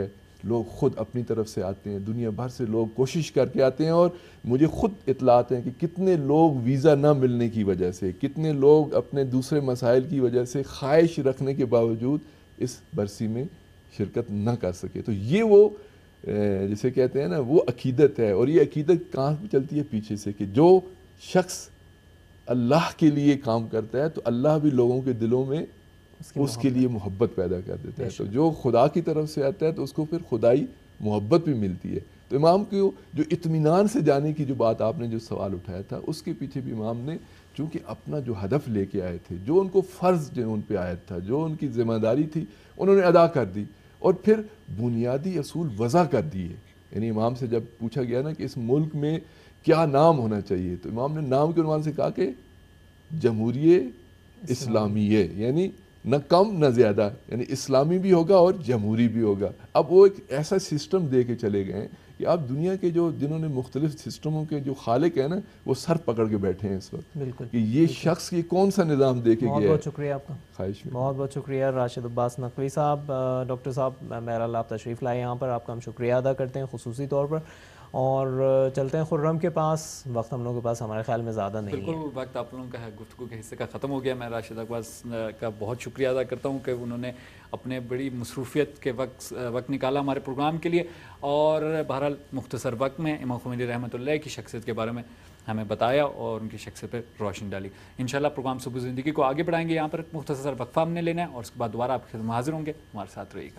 لوگ خود اپنی طرف سے آتے ہیں، دنیا بھر سے لوگ کوشش کر کے آتے ہیں، اور مجھے خود اطلاعات ہیں کہ کتنے لوگ ویزا نہ ملنے کی وجہ سے، کتنے لوگ اپنے دوسرے مسائل کی وجہ سے خواہش رکھنے کے باوجود اس برسی میں شرکت نہ کر سکے۔ تو یہ وہ جسے کہتے ہیں نا وہ عقیدت ہے، اور یہ عقیدت کہاں چلتی ہے؟ پیچھے سے، کہ جو شخص اللہ کے لیے کام کرتا ہے تو اللہ بھی لوگوں کے دلوں میں اس کے لیے محبت پیدا کر دیتا ہے، تو جو خدا کی طرف سے آتا ہے تو اس کو پھر خدائی محبت بھی ملتی ہے۔ تو امام کو جو اطمینان سے جانے کی جو بات آپ نے جو سوال اٹھایا تھا، اس کے پیچھے بھی امام نے چونکہ اپنا جو ہدف لے کے آئے تھے، جو ان کو فرض جو ان پہ عائد تھا، جو ان کی ذمہ داری تھی، انہوں نے ادا کر دی، اور پھر بنیادی اصول وضع کر دیے۔ یعنی امام سے جب پوچھا گیا نا کہ اس ملک میں کیا نام ہونا چاہیے، تو امام نے نام کے عنوان سے کہا کہ جمہوریہ اسلامیہ، یعنی نہ کم نہ زیادہ، یعنی اسلامی بھی ہوگا اور جمہوری بھی ہوگا۔ اب وہ ایک ایسا سسٹم دے کے چلے گئے ہیں کہ آپ دنیا کے جو جنہوں نے مختلف سسٹموں کے جو خالق ہیں نا، وہ سر پکڑ کے بیٹھے ہیں اس وقت بالکل کہ یہ شخص یہ کون سا نظام دے کے گیا ہے۔ بہت شکریہ آپ کا، خواہش میں بہت بہت شکریہ راشد عباس نقوی صاحب۔ ڈاکٹر صاحب بہرحال آپ تشریف لائے یہاں پر، آپ کا ہم شکریہ ادا کرتے ہیں خصوصی طور پر، اور چلتے ہیں خرم کے پاس۔ وقت ہم لوگوں کے پاس ہمارے خیال میں زیادہ نہیں ہے۔ بالکل وقت آپ لوگوں کا گفتگو کے حصے کا ختم ہو گیا۔ میں راشد عباس کا بہت شکریہ ادا کرتا ہوں کہ انہوں نے اپنے بڑی مصروفیت کے وقت نکالا ہمارے پروگرام کے لیے، اور بہرحال مختصر وقت میں امام خمینی رحمۃ اللہ کی شخصیت کے بارے میں ہمیں بتایا اور ان کی شخصیت پر روشنی ڈالی۔ انشاءاللہ پروگرام صبح زندگی کو آگے بڑھائیں گے، یہاں پر مختصر وقفہ ہم نے لینا ہے، اور اس کے بعد دوبارہ آپ کی خدمت میں حاضر ہوں گے، ہمارے ساتھ رہیے گا۔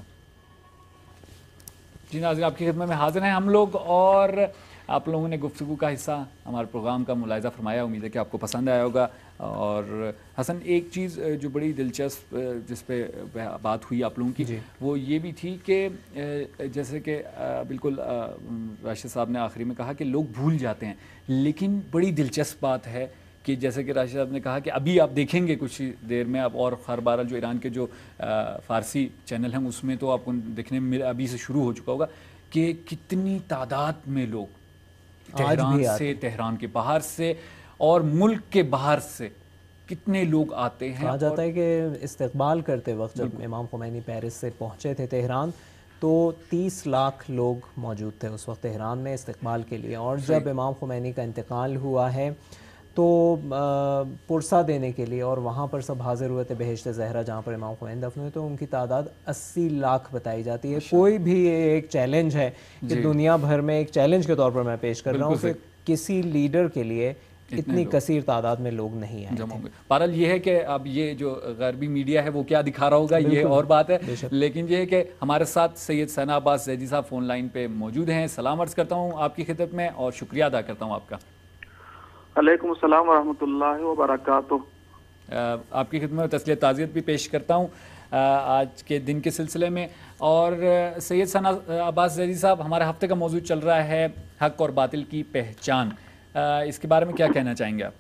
جی ناظرین، آپ کی خدمت میں حاضر ہیں ہم لوگ، اور آپ لوگوں نے گفتگو کا حصہ ہمارے پروگرام کا ملاحظہ فرمایا، امید ہے کہ آپ کو پسند آیا ہوگا۔ اور حسن، ایک چیز جو بڑی دلچسپ جس پہ بات ہوئی آپ لوگوں کی، وہ یہ بھی تھی کہ جیسے کہ بالکل راشد صاحب نے آخری میں کہا کہ لوگ بھول جاتے ہیں، لیکن بڑی دلچسپ بات ہے کہ جیسے کہ راشد صاحب نے کہا کہ ابھی آپ دیکھیں گے کچھ دیر میں، اب اور ہر بار جو ایران کے جو فارسی چینل ہیں اس میں تو آپ کو دیکھنے میں ابھی سے شروع ہو چکا ہوگا کہ کتنی تعداد میں لوگ تہران سے، تہران کے باہر سے اور ملک کے باہر سے کتنے لوگ آتے ہیں۔ کہا جاتا ہے کہ استقبال کرتے وقت جب امام خمینی پیرس سے پہنچے تھے تہران، تو 30 لاکھ لوگ موجود تھے اس وقت تہران میں استقبال کے لیے، اور جب امام خمینی کا انتقال ہوا ہے تو پرسہ دینے کے لیے، اور وہاں پر سب حاضر ہوئے تھے بہشت زہرا جہاں پر امام خمینی دفن ہوئے، تو ان کی تعداد 80 لاکھ بتائی جاتی ہے۔ کوئی بھی ایک چیلنج ہے کہ دنیا بھر میں ایک چیلنج کے طور پر میں پیش کر رہا ہوں کہ کسی لیڈر کے لیے اتنی کثیر تعداد میں لوگ نہیں آئے تھے۔ بہرحال یہ ہے کہ اب یہ جو غربی میڈیا ہے وہ کیا دکھا رہا ہوگا یہ اور بات ہے، لیکن یہ ہے کہ ہمارے ساتھ سید ثنا عباس زیدی صاحب فون لائن پہ موجود ہیں۔ سلام عرض کرتا ہوں آپ کی خدمت میں اور شکریہ ادا کرتا ہوں آپ کا۔ علیکم السلام ورحمۃ اللہ وبرکاتہ۔ آپ کی خدمت میں تسلیت تعزیت بھی پیش کرتا ہوں آج کے دن کے سلسلے میں۔ اور سید ثنا عباس زیدی صاحب، ہمارے ہفتے کا موضوع چل رہا ہے حق اور باطل کی پہچان، اس کے بارے میں کیا کہنا چاہیں گے آپ؟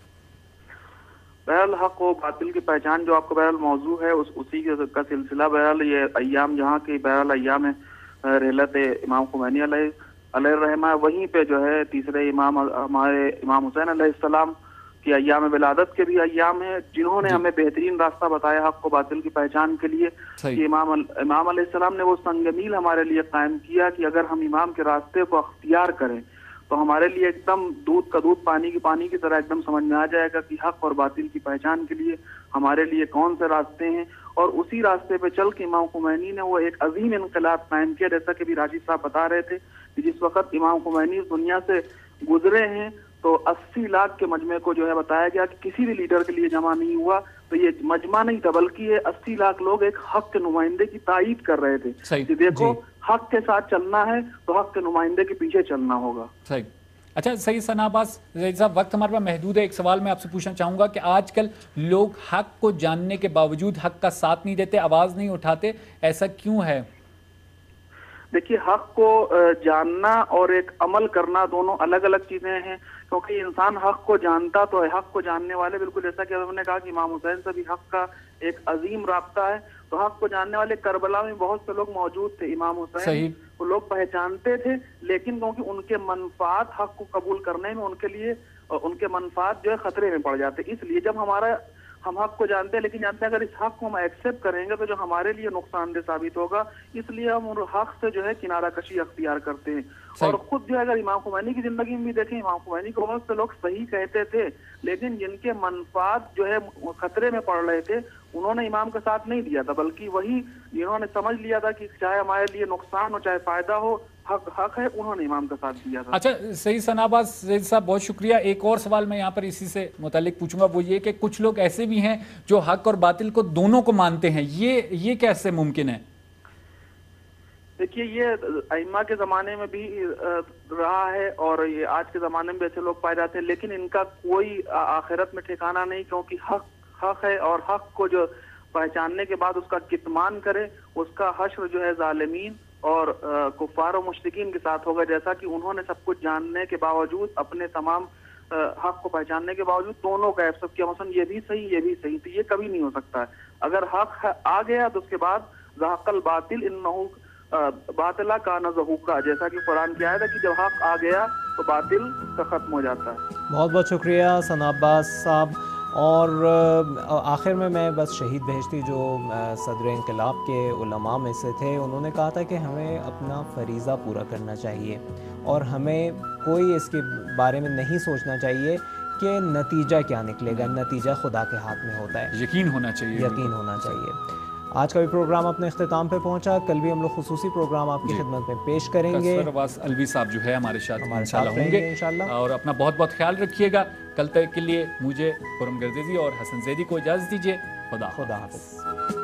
بہرحال حق و باطل کی پہچان جو آپ کا بہرحال موضوع ہے، اسی کا سلسلہ بہرحال یہ ایام جہاں کی بہرحال ایام رحلت امام خمینی علیہ الرحمہ، وہیں پہ جو ہے تیسرے امام ہمارے امام حسین علیہ السلام کی ایام ولادت کے بھی ایام ہیں، جنہوں نے ہمیں بہترین راستہ بتایا حق و باطل کی پہچان کے لیے کہ امام علیہ السلام نے وہ سنگ میل ہمارے لیے قائم کیا کہ اگر ہم امام کے راستے کو اختیار کریں تو ہمارے لیے ایک دم دودھ کا دودھ پانی کی طرح ایک دم سمجھ میں آ جائے گا کہ حق اور باطل کی پہچان کے لیے ہمارے لیے کون سے راستے ہیں، اور اسی راستے پہ چل کے امام خمینی نے وہ ایک عظیم انقلاب قائم کیا۔ جیسا کہ بھی راشد صاحب بتا رہے تھے کہ جس وقت امام خمینی اس دنیا سے گزرے ہیں تو 80 لاکھ کے مجمع کو جو ہے بتایا گیا کہ کسی بھی لیڈر کے لیے جمع نہیں ہوا، تو یہ مجمع نہیں تھا بلکہ یہ 80 لاکھ لوگ ایک حق کے نمائندے کی تائید کر رہے تھے کہ دیکھو حق کے ساتھ چلنا ہے تو حق کے نمائندے کے پیچھے چلنا ہوگا۔ صحیح۔ اچھا سید ثنا عباس زیدی صاحب، وقت ہمارے پاس محدود ہے، ایک سوال میں آپ سے پوچھنا چاہوں گا کہ آج کل لوگ حق کو جاننے کے باوجود حق کا ساتھ نہیں دیتے، آواز نہیں اٹھاتے، ایسا کیوں ہے؟ دیکھیے، حق کو جاننا اور ایک عمل کرنا دونوں الگ الگ چیزیں ہیں، کیونکہ انسان حق کو جانتا تو ہے، حق کو جاننے والے بالکل جیسا کہ ہم نے کہا کہ امام حسین سے بھی حق کا ایک عظیم رابطہ ہے، تو حق کو جاننے والے کربلا میں بہت سے لوگ موجود تھے، امام حسین وہ لوگ پہچانتے تھے، لیکن کیونکہ ان کے منفعات حق کو قبول کرنے میں ان کے لیے ان کے منفعات جو ہے خطرے میں پڑ جاتے، اس لیے جب ہم حق کو جانتے ہیں لیکن جانتے ہیں اگر اس حق کو ہم ایکسیپٹ کریں گے تو جو ہمارے لیے نقصان دہ ثابت ہوگا، اس لیے ہم ان حق سے جو ہے کنارہ کشی اختیار کرتے ہیں. اور خود جو ہے اگر امام خمینی کی زندگی میں بھی دیکھیں، امام خمینی کو بہت سے لوگ صحیح کہتے تھے لیکن جن کے منفعات جو ہے خطرے میں پڑ رہے تھے انہوں نے امام کا ساتھ نہیں دیا تھا، بلکہ وہی جنہوں نے سمجھ لیا تھا کہ چاہے ہمارے لیے نقصان ہو چاہے فائدہ ہو، حق ہے، انہوں نے امام کا ساتھ دیا تھا. اچھا سید ثنا عباس سید صاحب بہت شکریہ. ایک اور سوال میں یہاں پر اسی سے متعلق پوچھوں گا، وہ یہ کہ کچھ لوگ ایسے بھی ہیں جو حق اور باطل کو دونوں کو مانتے ہیں، یہ کیسے ممکن ہے؟ دیکھیے یہ ائمہ کے زمانے میں بھی رہا ہے اور یہ آج کے زمانے میں بھی ایسے لوگ پائے جاتے ہیں، لیکن ان کا کوئی آخرت میں ٹھکانہ نہیں، کیونکہ حق ہے اور حق کو جو پہچاننے کے بعد اس کا کتمان کرے اس کا حشر جو ہے ظالمین اور کفار و مشرکین کے ساتھ ہوگا، جیسا کہ انہوں نے سب کچھ جاننے کے باوجود اپنے تمام حق کو پہچاننے کے باوجود دونوں کا ایکسپٹ کیا، مثلا یہ بھی صحیح تو یہ کبھی نہیں ہو سکتا ہے. اگر حق آ گیا تو اس کے بعد ذاق الباطل انہو باطلا کان زہوقا، جیسا کہ قرآن کی آیت ہے کہ جب حق آ گیا تو باطل کا ختم ہو جاتا ہے. بہت بہت شکریہ ثنا عباس صاحب. اور آخر میں بس شہید بہشتی جو صدر انقلاب کے علماء میں سے تھے، انہوں نے کہا تھا کہ ہمیں اپنا فریضہ پورا کرنا چاہیے اور ہمیں کوئی اس کے بارے میں نہیں سوچنا چاہیے کہ نتیجہ کیا نکلے گا، نتیجہ خدا کے ہاتھ میں ہوتا ہے، یقین ہونا چاہیے. آج کا بھی پروگرام اپنے اختتام پہ پہنچا. کل بھی ہم لوگ خصوصی پروگرام آپ کی خدمت میں پیش کریں گے. قصور عباس الوی صاحب جو ہے ہمارے ساتھ انشاءاللہ ہوں گے، اور اپنا بہت بہت خیال رکھیے گا. کل تک کے لیے مجھے خرم گردیزی اور حسن زیدی کو اجازت دیجیے. خدا حافظ.